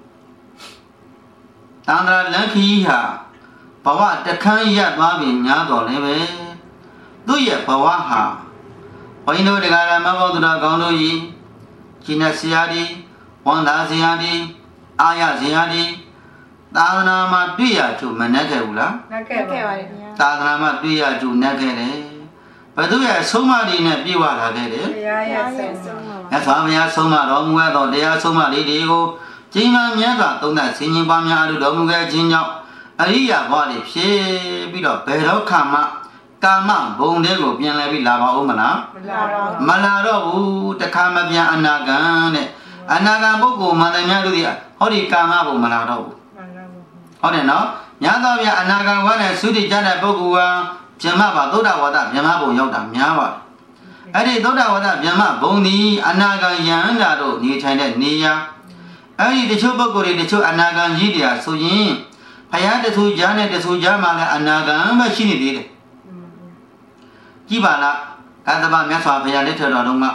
တန္တရာလက္ခီဟာဘဝတခန်းရသွားပြီညာတော်လည်းပဲသူ့ရဲ့ဘဝဟာဘုန်းကြီးတို့တရားဓမ္မဘောဓတော်ကောင်းတို့ကြီးကျင့်တဲ့ဆရာကြီးဝန်သားဆရာကြီးအာရဆရာကြီးသာသနာမှာတွေ့ရသူမနှက်ခဲ့ဘူးလားနှက်ခဲ့ပါတယ်ခင်ဗျာသာသနာမှာတွေ့ရသူနှက်ခဲ့တယ်ဘသူရဲ့ဆုံးမတွေနဲ့ပြေဝလာခဲ့တယ်တရားရဲ့ဆုံးမမြတ်စွာဘုရားဆုံးမတော်မူသောတရားဆုံးမလေးတွေကိုကျင်းမှန်မြတ်စွာသုံးသပ်ဆင်ခြင်ပါများအလိုတော်မူခဲ့ခြင်းကြောင့်အရိယာဘဝတွေဖြစ်ပြီးတော့ဘယ်တော့ခါမှကာမဘုံတွေကိုပြန်လဲပြီးလာပါဦးမလားမလာတော့ဘူးတခါမပြန်အနာဂံတဲ့အနာဂံပုဂ္ဂိုလ်မှန်တယ်များတို့ဒီဟောဒီကာမဘုံမလာတော့ဘူးဟုတ်တယ်နော်ညာတော်ဗျာအနာဂံဝါနဲ့သုတိကြတဲ့ပုဂ္ဂိုလ်ဟာဗျမပါသုဒ္ဓဝါဒဗျမဘုံရောက်တာများပါတယ်အဲ့ဒီသုဒ္ဓဝါဒဗျမဘုံဒီအနာဂံယန္တာတို့နေထိုင်တဲ့နေရာအဲ့ဒီတချို့ပုဂ္ဂိုလ်တွေတချို့အနာဂံကြီးတရားဆိုရင်ဘုရားတဆူကြားနဲ့တဆူကြားမှာလည်းအနာဂံပဲရှိနေသေးတယ်ကြည့်ပါလားကတ္တဗမြတ်စွာဘုရားလက်ထက်တော်တုန်းက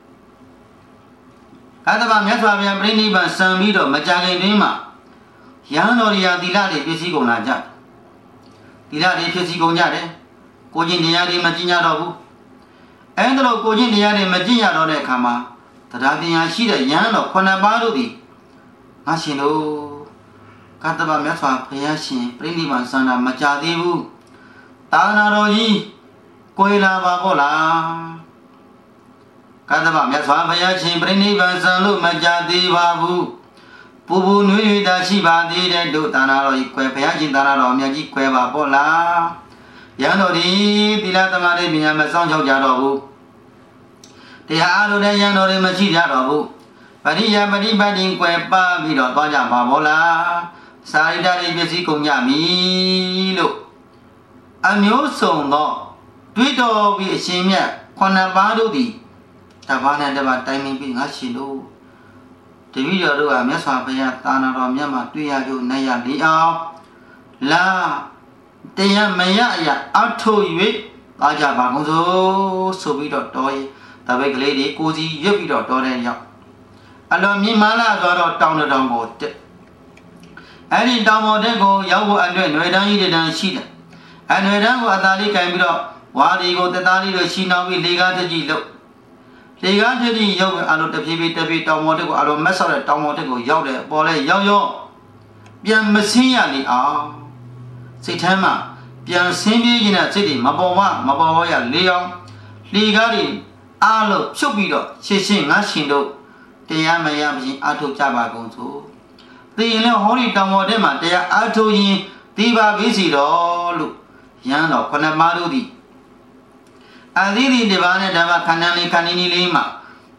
ကတ္တဗမြတ်စွာဘုရားပြိဋိဘံစံပြီးတော့မကြခင်တွင်မှာယဟန်တော်ရာသီလတွေပြည့်စည်ကုန်လာကြသီလတွေပြည့်စည်ကုန်ကြတယ်ကိုချင်းတရားတွေမကျင့်ကြတော့ဘူးအဲ့ဒါလို့ကိုချင်းတရားတွေမကျင့်ရတော့တဲ့အခါမှာတရားပညာရှိတဲ့ယဟန်တော်9ပါးတို့သည်ငါရှင်တို့ကတ္တဗမြတ်စွာဘုရားရှင်ပြိဋိဘံစံတာမကြသေးဘူးသာသနာတော်ကြီးကိုယ်လာပါပေါ့လားကတ္တဗမြတ်စွာဘုရားရှင်ပြိဋိဘံစံလို့မကြသေးပါဘူးပူပူနွေးနွေးသာရှိပါသေးတဲ့တို့သာနာတော်ကြီးကွယ်ဘုရားရှင်သာနာတော်အမြတ်ကြီးကွယ်ပါပေါ့လားယန္တော်ဒီသီလသမာဓိပညာမစောင့်ရှောက်ကြတော့ဘူးတရားအားလုံးနဲ့ယန္တော်တွေမရှိကြတော့ဘူးပရိယပฏิပတ်တင်ကွယ်ပပြီးတော့သွားကြပါပေါ့လားစာရိတ္တတွေပစ္စည်းကုန်ကြပြီလို့အမျိုးစုံသောတွေးတော်ပြီးအရှင်မြတ်9ပါးတို့သည်တပါးနဲ့တပါးတိုင်ပင်ပြီးငါရှင်တို့တပည့်တော်တို့ကမြတ်စွာဘုရားသာနာတော်မြတ်မှာတွေ့ရကြနိုင်ရလေအောင်လာတရားမရအရာအထု၍သွားကြပါကုန်စို့ဆိုပြီးတော့တော်ရင်တပည့်ကလေးတွေကိုစီရွတ်ပြီးတော့တော်တဲ့ရောက်အလွန်မြင့်မားလာဆိုတော့တောင်းတောင်ကိုတက်အဲ့ဒီတောင်ပေါ်တဲ့ကိုရောက်ဖို့အတွက်ຫນွေတန်းကြီးတန်းရှိတယ်အຫນွေတန်းကိုအသာလေးကင်ပြီးတော့ဝါဒီကိုတသားလေးတို့ရှင်းအောင်ပြီးလေကားတစ်ကြီးလို့လေကားတစ်ကြီးရောက်အလိုတဖြည်းဖြည်းတောင်ပေါ်တဲ့ကိုအလိုမက်ဆော့တဲ့တောင်ပေါ်တဲ့ကိုရောက်တယ်ပေါ်လဲရောက်ပြန်မဆင်းရလေအောင်စိတ်ထဲမှာပြန်ဆင်းပြေးခြင်းနဲ့စိတ်တွေမပေါ်ရလေအောင်လေကားတွေအားလို့ဖြုတ်ပြီးတော့ရှင်းငါရှင်တို့တရားမရမချင်းအထုတ်ကြပါကုန်စို့သိရင်လည်းဟောဒီတောင်ပေါ်တဲ့မှာတရားအထုတ်ရင်ဒီပါပြီစီတော့လို့ယန်းတော်9ပါးတို့သည်အသီးဒီတပါးနဲ့ဓမ္မခန္ဓာလေးခန္ဒီနီလေးမှာ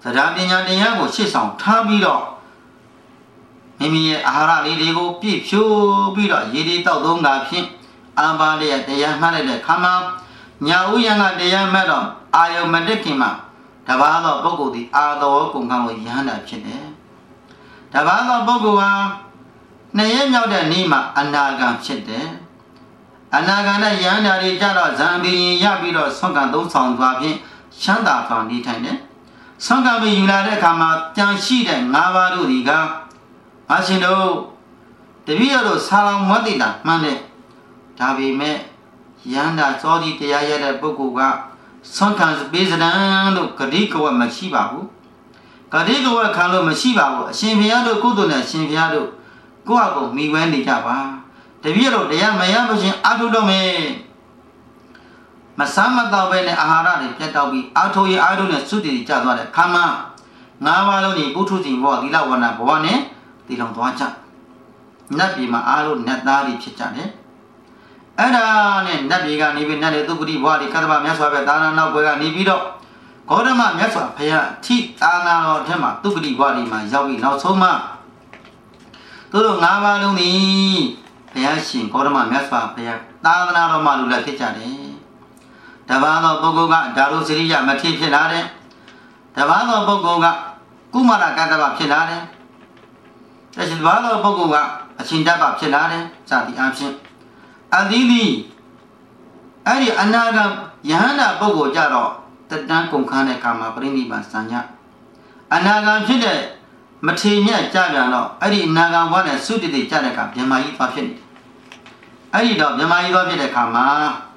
တရားပညာတရားကိုရှေ့ဆောင်ထားပြီးတော့မိမိရဲ့အာဟာရလေးတွေကိုပြည့်ဖြိုးပြီးတော့ရည်ရည်တောက်သုံးတာဖြင့်အာဘာရဲ့တရားမှတ်လိုက်တဲ့ခါမှာညာဥယံကတရားမှတ်တော့အာယုံမတက်ခင်မှာတပါးသောပုဂ္ဂိုလ်သည်အာတော်ကုန်ခံကိုယဟန္တာဖြစ်တယ်။တပါးသောပုဂ္ဂိုလ်ဟာနှစ်ရက်မြောက်တဲ့နေ့မှာအနာဂံဖြစ်တယ်။အနာဂံနဲ့ယဟန္တာတွေကြတော့ဇံပင်ရပြီးတော့ဆွမ်းကံသုံးဆောင်သွားဖြင့်ချမ်းသာစွာနေထိုင်တယ်။ဆွမ်းကံပင်ယူလာတဲ့အခါမှာကြံရှိတဲ့၅ပါးတို့ဒီကအရှင်တို့တပည့်တော်တို့ဆာလောင်မွတ်တိတာမှန်တယ်ဒါပေမဲ့ယန္တာစောဒီတရားရတဲ့ပုဂ္ဂိုလ်ကဆွမ်းခံပေးစတန်လို့ဂတိကဝတ်မရှိပါဘူးဂတိကဝတ်ခံလို့မရှိပါဘူးအရှင်ဘုရားတို့ကုသိုလ်နဲ့အရှင်ဘုရားတို့ကိုယ့်အကိုမိဝဲနေကြပါတပည့်တော်တရားမရမချင်းအာထုတော့မယ်မဆမ်းမတော့ပဲနဲ့အာဟာရတွေပြတ်တော့ပြီးအာထုရအာထုနဲ့သုတိတွေကျသွားတဲ့ခါမှာ၅ပါးလုံးဒီပုထုဇဉ်ဘဝသီလဝဏဘဝနဲ့တည်လောင်သွားကြနတ်ပြည်မှာအားလုံးနတ်သားတွေဖြစ်ကြတယ်အဲ့ဒါနဲ့နတ်ပြည်ကနေပြီးနတ်တွေသုပတိဘဝတွေကတ္တဗမြတ်စွာဘုရားသာနာနောက်ွယ်ကနေပြီးတော့ဂေါတမမြတ်စွာဘုရားအထိသာနာတော်ထဲမှာသုပတိဘဝတွေမှာရောက်ပြီးနောက်ဆုံးမှသူတို့၅ပါးလုံးဒီဘုရားရှင်ဂေါတမမြတ်စွာဘုရားသာနာတော်မှာလူလည်းဖြစ်ကြတယ်တပါးသောပုဂ္ဂိုလ်ကဓာတုစရိယမထေဖြစ်လာတယ်တပါးသောပုဂ္ဂိုလ်ကကုမာရကတ္တဗဖြစ်လာတယ်တရှိဘာသောပုဂ္ဂိုလ်ကအချင်းတတ်ပါဖြစ်လာတယ်စသည်အဖြစ်အသီးသီးအဲ့ဒီအနာဂတ်ယဟန္တာပုဂ္ဂိုလ်ကြတော့တတန်းကုန်ခန်းတဲ့ကာမှာပြိဋိဘံစံညအနာဂတ်ဖြစ်တဲ့မထေမြတ်ကြပြန်တော့အဲ့ဒီအနာဂတ်ဘဝနဲ့သုတတိကြတဲ့ကမြမကြီးသွားဖြစ်နေတယ်အဲ့ဒီတော့မြမကြီးသွားဖြစ်တဲ့ခါမှာ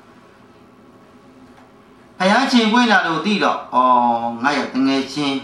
ဘုရားရှင်ပွင့်လာလို့သိတော့ဩငါရဲ့တငယ်ချင်း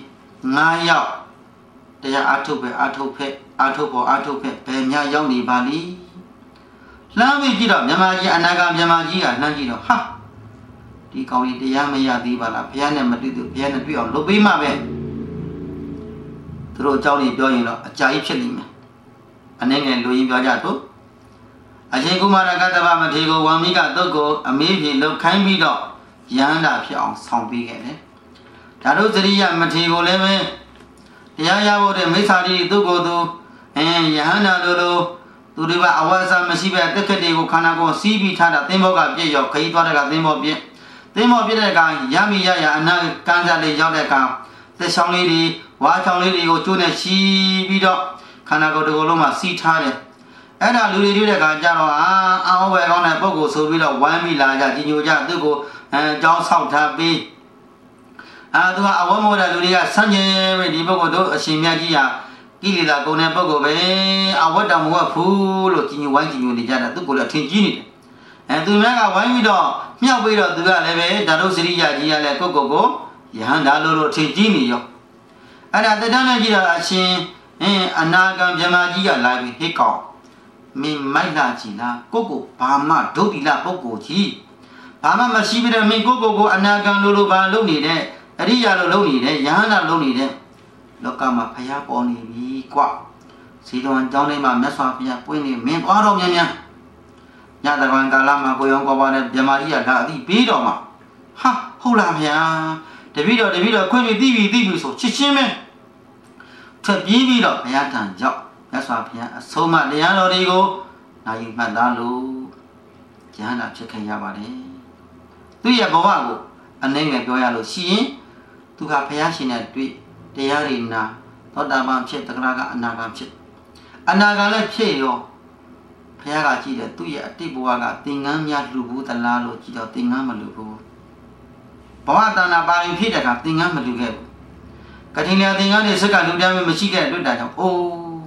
9ယောက်တရားအထုတ်ပဲအထုတ်ဖက်အထုတ်ပေါ်အထုတ်ဖက်ဘယ်များရောက်နေပါလိလှမ်းပြီးကြည့်တော့မြမကြီးအနာဂတ်မြမကြီးကလှမ်းကြည့်တော့ဟာဒီကောင်ကြီးတရားမရသေးပါလားဘုရားနဲ့မတွေ့သူဘုရားနဲ့တွေ့အောင်လုပ်ပေးမှပဲသူတို့အကြောင်းကြီးပြောရင်တော့အကြာကြီးဖြစ်နေမယ်အနေငယ်လူရင်းပြောကြတော့အရှင်ကုမာရကတ္တဗမထေရကိုဝံမိကတုတ်ကိုအမေးဖြေလုပ်ခိုင်းပြီးတော့ယန္တာဖြစ်အောင်ဆောင်ပေးခဲ့တယ်ဒါတို့စရိယမထေရကိုလည်းပဲတရားရဖို့တဲ့မိစ္ဆာတိသူ့ကိုယ်သူယဟန္တာတို့လိုသူတွေကအဝါစာမရှိပဲတက်ခက်တွေကိုခန္ဓာကိုယ်စီးပြီးထားတာသင်္ဘောကပြည့်ရောက်ခရီးသွားတဲ့ကသင်္ဘောပြည့်တဲ့ကရမိရအနာကန်းစားလေးရောက်တဲ့ကသက်ဆောင်လေးတွေဝါချောင်းလေးတွေကိုကျိုးနဲ့ချီပြီးတော့ခန္ဓာကိုယ်တစ်ခုလုံးမှာစီးထားတယ်အဲ့ဒါလူတွေတွေ့တဲ့ကကြတော့အောင်းဝယ်ကောင်းတဲ့ပုံကိုဆိုပြီးတော့ဝမ်းမိလာကြကြီးညိုကြသူ့ကိုကြောင်းဆောက်ထားပြီးသူကအဝတ်မိုးတဲ့လူတွေကဆန့်ကျင်ပဲဒီပုဂ္ဂိုလ်တို့အရှင်မြတ်ကြီးဟာကိလေသာကုန်တဲ့ပုဂ္ဂိုလ်ပဲအဝတ်တော်မဝတ်ဘူးလို့ကြီးညိုဝိုင်းကြီးညိုနေကြတာသူကိုလည်းထင်ကြီးနေတယ်သူများကဝိုင်းပြီးတော့မြောက်ပြီးတော့သူကလည်းပဲဓာတုစရိယကြီးကလည်းကိုယဟန္တာလို့ထင်ကြီးနေရောအဲ့ဒါတဏ္ဍာနဲ့ကြည့်တော့အရှင်အနာဂံမြမကြီးကလာပြီးဟိကောင်မင်းမိုက်လာကြည်လားကိုဘာမှဒုတိလပုဂ္ဂိုလ်ကြီးဘာမှမရှိပြီးတော့မင်းကိုအနာဂံလို့ဘာလုပ်နေတဲ့အရိယာလို့လုပ်နေတယ်ယဟန္တာလုပ်နေတဲ့လောကမှာဖျားပေါ်နေပြီကွာစီတော်အကြောင်းလေးမှာမြတ်စွာဘုရားပွင့်နေမင်းသွားတော့မြန်မြန်ညတကွန်ကာလမှာကိုရောကောပါနဲ့မြမကြီးကလာအသိပြီးတော့မှာဟာဟုတ်လားဗျာတပည့်တော်ခွင့်ပြီးသိပြီဆိုချစ်ချင်းပဲထွက်ပြေးပြီးတော့ဘုရားထံရောက်မြတ်စွာဘုရားအဆုံးအမတရားတော်တွေကိုနိုင်မှတ်သားလို့ယဟန္တာဖြစ်ခင်ရပါတယ်သူရဲ့ဘဝကိုအနေငယ်ပြောရလို့ရှိရင်သူကဘုရားရှင်နဲ့တွေ့တရားတွေနာသောတာပန်ဖြစ်တဂရကအနာဂံဖြစ်အနာဂံလည်းဖြစ်ရောဘုရားကကြည့်တယ်သူ့ရဲ့အတိတ်ဘဝကသင်္ကန်းများလူဘူးသလားလို့ကြည့်တော့သင်္ကန်းမလူဘူးဘဝတဏ္ဍပါရင်ဖြစ်တဲ့ကသင်္ကန်းမလူခဲ့ဘူးကတိညာသင်္ကန်းနဲ့စက်ကလူတန်းမရှိခဲ့တဲ့အတွက်ဒါကြောင့်အိုး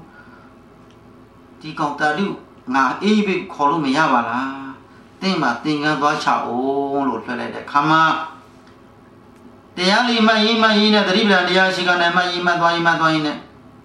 ဒီကောင်တာလူငါအေးပြီးခေါ်လို့မရပါလားသင်မှာသင်္ကန်းသွားချအောင်လို့ထွက်လိုက်တဲ့ခါမှာတရားလေးမှရင်နဲ့သတိပ္ပံတရားရှိကနေမှရင်သွားရင်နဲ့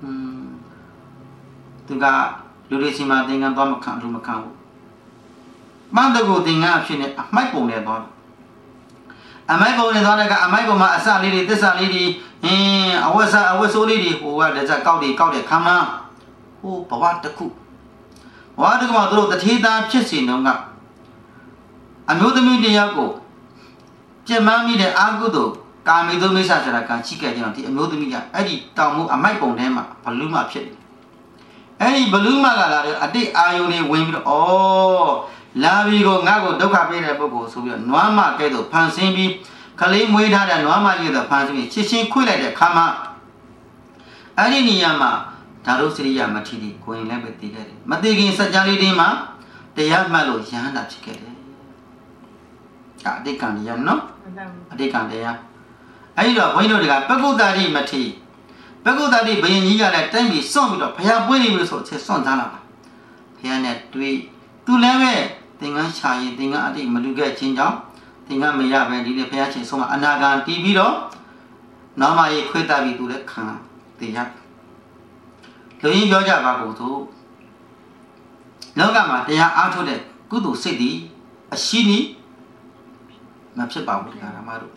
သူကလူတွေစီမှာသင်္ကန်းသွားမခံဘူးမန္တကိုသင်္ကန်းအဖြစ်နဲ့အမိုက်ပုံနဲ့သွားအမိုက်ပုံနဲ့သွားတဲ့ကအမိုက်ပုံမှာအစလေးတွေသစ္စာလေးတွေအဝတ်ဆိုးလေးတွေဟိုကလက်စကောက်တဲ့ခါမှာဟိုဘဝတစ်ခုမှာသူတို့တထေသားဖြစ်စီတော့ကအမျိုးသမီးတယောက်ကိုပြတ်မှန်းမိတဲ့အာကုသို့ကာမီတို့မိစ္ဆာဆိုတာကချိခဲ့ကြတော့ဒီအမျိုးသမီးကအဲ့ဒီတောင်မှုအမိုက်ပုံထဲမှာဘလူးမဖြစ်တယ်အဲ့ဒီဘလူးမကလာတဲ့အတိတ်အာယုန်တွေဝင်ပြီးတော့လာပြီးကိုငါ့ကိုဒုက္ခပေးတဲ့ပုဂ္ဂိုလ်ဆိုပြီးတော့နွားမကဲတော့ဖန်ဆင်းပြီးကလေးမွေးထားတဲ့နွားမကြီးတော့ဖန်ဆင်းပြီးချစ်ချင်းခွေ့လိုက်တဲ့ခါမှာအဲ့ဒီနေရာမှာဒါတို့စရိယမထီတီကိုရင်လည်းပဲတည်ခဲ့တယ်မတည်ခင်စัจ जा လေးတင်းမှာတရားမှတ်လို့ရဟန္တာဖြစ်ခဲ့တယ်အတိတ်ကံတရားနော်အတိတ်ကံတရားအဲ့ဒီတော့ဘုန်းကြီးတို့ကပကုတ္တရိမထီပကုတ္တရိဘယင်ကြီးကလည်းတိုင်းပြီးစွန့်ပြီးတော့ဘုရားပွင့်နေပြီဆိုချက်စွန့်သားလာတာဘုရားနဲ့တွေ့သူလည်းပဲသင်္ကန်းချာရင်သင်္ကန်းအတိတ်မလူခဲ့ခြင်းကြောင့်သင်္ကန်းမရပဲဒီနေ့ဘုရားရှင်ဆုံးမအနာဂံတီးပြီးတော့နောက်မှရေးခွေးတက်ပြီးသူလည်းခံတရားလူရင်းပြောကြပါကုန်သို့လောကမှာတရားအားထုတ်တဲ့ကုသိုလ်စိတ်သည်အရှိနီးမဖြစ်ပါဘူးဓမ္မတို့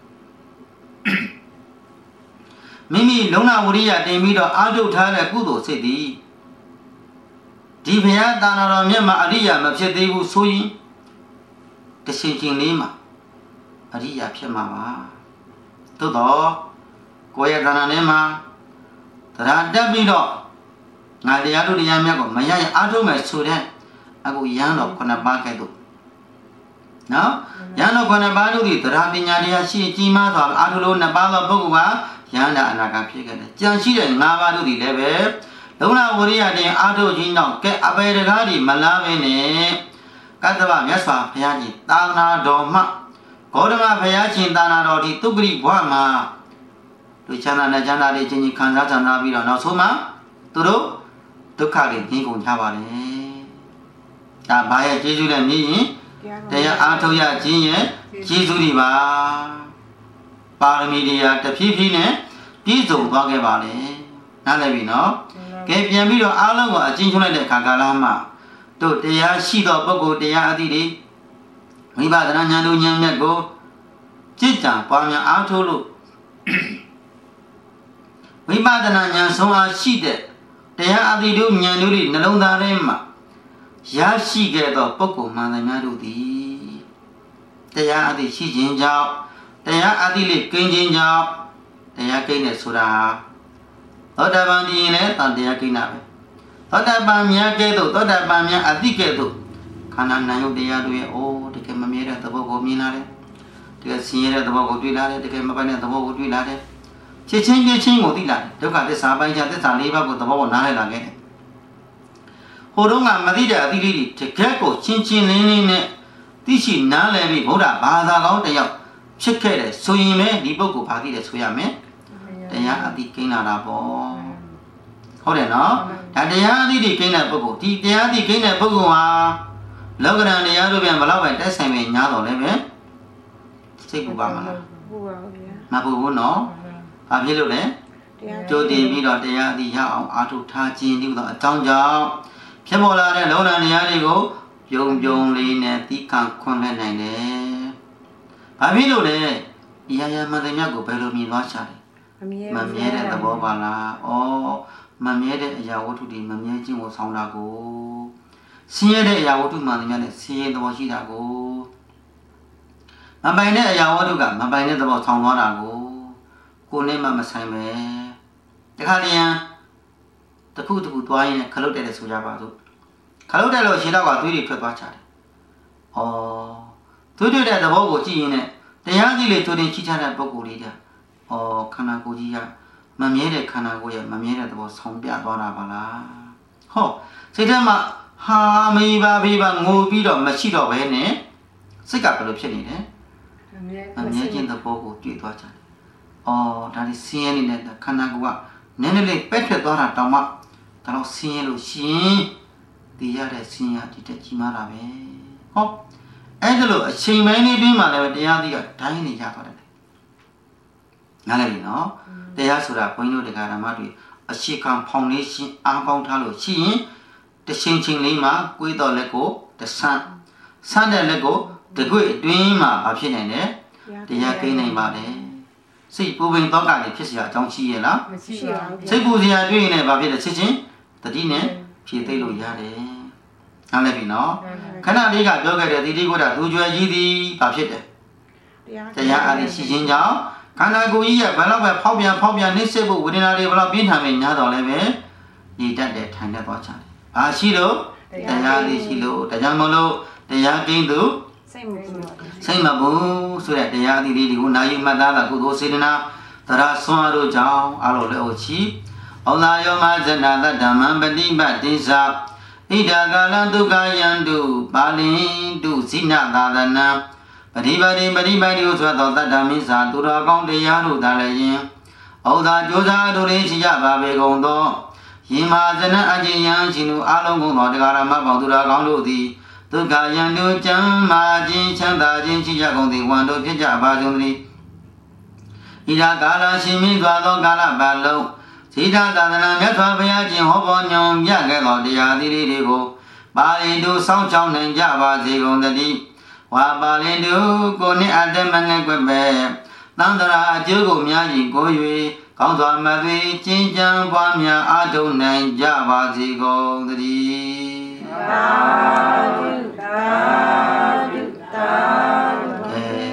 မိမိလုံနာဝရိယတင်ပြီးတော့အားထုတ်ထားတဲ့ကုသိုလ်စိတ်သည်ဒီဘုရားတာနာတော်မြတ်မှာအရိယာမဖြစ်သေးဘူးဆိုရင်တရှင်ချင်းလေးမှာအရိယာဖြစ်မှာပါသို့တော့ကိုယ့်ရဲ့တာနာထဲမှာတရားတက်ပြီးတော့ငါတရားတို့တရားမြတ်ကိုမရရင်အားထုတ်မယ်ဆိုတဲ့အခုရဟန်းတော်9ပါးကဲ့သို့နော်ရဟန်းတော်9ပါးတို့သည်တရားပညာတရားရှိကြီးမားစွာအားထုတ်လို့2ပါးသောပုဂ္ဂိုလ်ကရဟန္တာအနာဂတ်ဖြစ်ခဲ့တယ်ကြံရှိတဲ့5ပါးတို့သည်လည်းပဲလုံလဝရိယတင်အားထုတ်ခြင်းကြောင့်ကဲအပေတကားဒီမလားမင်းနဲ့ကတ္တဗမြတ်စွာဘုရားကြီးသာသနာတော်မှဂေါတမဘုရားရှင်သာသနာတော်ဒီသုဂရိဘဝမှာတို့ချမ်းသာနဲ့ချမ်းသာလေးချင်းချင်းခံစားချမ်းသာပြီးတော့နောက်ဆုံးမှာသူတို့ဒုက္ခတွေငြိမ်းကုန်ကြပါလေဒါဘာရဲ့ကျေးဇူးနဲ့မြည်ရင်တရားအားထုတ်ရခြင်းရဲ့ကျေးဇူးတွေပါပါရမီတရားတဖြည်းဖြည်းနဲ့ပြည့်စုံသွားခဲ့ပါလေနားလည်ပြီနော်ကဲပြန်ပြီးတော့အားလုံးကိုအကျဉ်းချုပ်လိုက်တဲ့အခါကာလမှာတို့တရားရှိသောပုဂ္ဂိုလ်တရားအသည့်တွေဝိပဿနာဉာဏ်တို့ဉာဏ်မြတ်ကိုจิตတံပွားများအားထုတ်လို့ဝိပဿနာဉာဏ်ဆုံးအားရှိတဲ့တရားအသည့်တို့ဉာဏ်တို့တွေနှလုံးသားထဲမှာရရှိခဲ့သောပုဂ္ဂိုလ်မှန်သမျှတို့သည်တရားအသည့်ရှိခြင်းကြောင့်တရားအသည့်လေးကိန်းခြင်းကြောင့်တရားကိန်းနဲ့ဆိုတာသောတာပန်ဒီရင်လည်းတရားကိန်းတာပဲသောတာပန်များကဲ့သို့သောတာပန်များအသည့်ကဲ့သို့ခန္ဓာနာယုတ်တရားတို့ရဲ့တကယ်မမြဲတဲ့သဘောကိုမြင်လာတယ်တကယ်ဆင်းရဲတဲ့သဘောကိုတွေ့လာတယ်တကယ်မပိုင်တဲ့သဘောကိုတွေ့လာတယ်ချက်ချင်းကိုသိလာတယ်ဒုက္ခသစ္စာပိုင်းခြားသစ္စာ၄ပါးကိုသဘောကိုနားလည်လာခဲ့တယ်ဟိုတုန်းကမသိတဲ့အသီးလေးတွေတကယ်ကိုချင်းလင်းနဲ့သိရှိနားလည်ပြီးဗုဒ္ဓဘာသာကောင်းတယောက်ဖြစ်ခဲ့တယ်ဆိုရင်ပဲဒီပုဂ္ဂိုလ်ဘာသိတယ်ဆိုရမယ်တရားအသီးကိန်းလာတာပေါ့ဟုတ်တယ်နော်ဒါတရားအသီးတွေကိန်းတဲ့ပုဂ္ဂိုလ်ဒီတရားအသီးကိန်းတဲ့ပုဂ္ဂိုလ်ဟာလောကရန်တရားတို့ပြန်ဘလောက်ပဲတက်ဆိုင်ပဲညားတော်လည်းပဲစိတ်ပူပါမလားပူပါဗျာမပူဘူးနော်ဘာဖြစ်လို့လဲကြိုတင်ပြီးတော့တရားအသီးရအောင်အားထုတ်ထားခြင်းဒီလိုအကြောင်းကြောင့်ဖြစ်ပေါ်လာတဲ့လောကရန်တရားတွေကိုပြုံလေးနဲ့သီးခံခွင့်လက်နိုင်တယ်ဘာဖြစ်လို့လဲရရမတဲ့မြတ်ကိုဘယ်လိုမြင်သွားချတယ်မမြဲတဲ့သဘောပါလားမမြဲတဲ့အရာဝတ္ထုတွေမမြဲခြင်းကိုဆောင်တာကိုဆင်းရဲတဲ့အရာဝတ္ထုမှန်တယ်များနဲ့ဆင်းရဲသဘောရှိတာကိုမပိုင်တဲ့အရာဝတ္ထုကမပိုင်တဲ့သဘောဆောင်သွားတာကိုကိုယ်နဲ့မှမဆိုင်ပဲတခါတည်းတခုသွားရင်ခလုတ်တယ်ဆိုကြပါစို့ခလုတ်တယ်လို့ရှင်းတော့ကသွေးတွေထွက်သွားချတယ်သွေးထွက်တဲ့သဘောကိုကြည့်ရင်လည်းတရားကြီးလေးသွေးတင်ချိချတဲ့ပုဂ္ဂိုလ်လေးကခန္ဓာကိုယ်ကြီးကမမြဲတဲ့ခန္ဓာကိုယ်ရဲ့မမြဲတဲ့သဘောဆောင်ပြသွားတာပါလားစိတ်ထဲမှာဟာမေးပါငိုပြီးတော့မရှိတော့ဘဲနဲ့စိတ်ကဘယ်လိုဖြစ်နေလဲမမြဲခြင်းသဘောကိုတွေ့သွားကြတယ်ဒါလေးဆင်းရဲနေတဲ့ခန္ဓာကိုယ်ကနည်းနည်းလေးပက်ထွက်သွားတာတောင်မှဒါတော့ဆင်းရဲလို့ရှင်ဒီရတဲ့ဆင်းရဲဒီတက်ကြီးမားတာပဲအဲ့ဒါလို့အချိန်ပိုင်းလေးတွင်းမှာလည်းတရားသီးကဒိုင်းနေကြသွားတယ်နားလည်ပြီနော်တရားဆိုတာဘုန်းကြီးတို့တရားဓမ္မတွေအရှိခံဖောင်လေးရှင်းအားကောင်းထားလို့ရှိရင်တချင်းလေးမှာကိုယ်တော်လက်ကိုတဆန်းတဲ့လက်ကိုတကွေ့အတွင်းမှာမဖြစ်နိုင်တဲ့တရားကိန်းနိုင်ပါတယ်စိတ်ပူပင်တော့ကနေဖြစ်เสียအကြောင်းရှိရဲ့လားမရှိပါဘူးစိတ်ပူစရာတွေ့ရင်လည်းဘာဖြစ်လဲချက်ချင်းတတိနဲ့ဖြည့်သိလို့ရတယ်နားလည်ပြီနော်ခဏလေးကပြောခဲ့တဲ့တိတိကိုယ်တာသူကြွယ်ကြီးသည်ဘာဖြစ်တယ်တရားအားဖြင့်ရှိခြင်းကြောင့်ခန္ဓာကိုယ်ကြီးရဲ့ဘယ်တော့ပဲဖောက်ပြန်နှိမ့်ဆက်ဖို့ဝေဒနာတွေဘယ်တော့ပြင်းထန်နေ냐တော့လည်းပဲညီတတ်တဲ့ထိုင်တတ်သွားချတယ်။ဘာရှိလို့တရားလေးရှိလို့တရားမလို့တရားကင်းသူစိတ်မဘူးဆိုတဲ့တရားသီးလေးတွေကိုနာယူမှတ်သားတာကုသိုလ်စေတနာသရဆွမ်းတို့ကြောင့်အလိုလည်းအချီဩလာယောမဇဏတဓမ္မံပฏิပတ်တိသဣဒာကာလဒုက္ခယန္တုပါဠိတုဇိနသာသနံပฏิပတ်တိကိုဆိုသောတတ္တမိစ္ဆာသူတော်ကောင်းတရားတို့သာလည်းယင်ဩသာကြိုးစားတို့လေးရှိကြပါပေကုန်သောယင်မာဇနအကျဉ်ယံရှင်တို့အလုံးကုန်သောတရားရမပေါင်းသူတော်ကောင်းတို့သည်ဒုက္ခယန္တုကျမ်းမာခြင်းချမ်းသာခြင်းရှိကြကုန်သည်ဝန္တို့ဖြစ်ကြပါကြုံသည်ဣဒာကာလရှင်မြင့်စွာသောကာလပတ်လုံးဇိဒသာသနာမြတ်စွာဘုရားရှင်ဟောပေါ်ညွန်ပြခဲ့သောတရားသီးတွေကိုပါဠိတို့စောင့်ချောင်းနိုင်ကြပါစေကုန်သတည်းဝါပါဠိတို့ကိုနှင့်အတ္တမငဲ့ကွက်ပဲသံတရာအကျိုးကိုများကြီးကို၍ကောင်းစွာမသွေကျင့်ကြံပွားများအားထုတ်နိုင်ကြပါစေကုန်သတည်း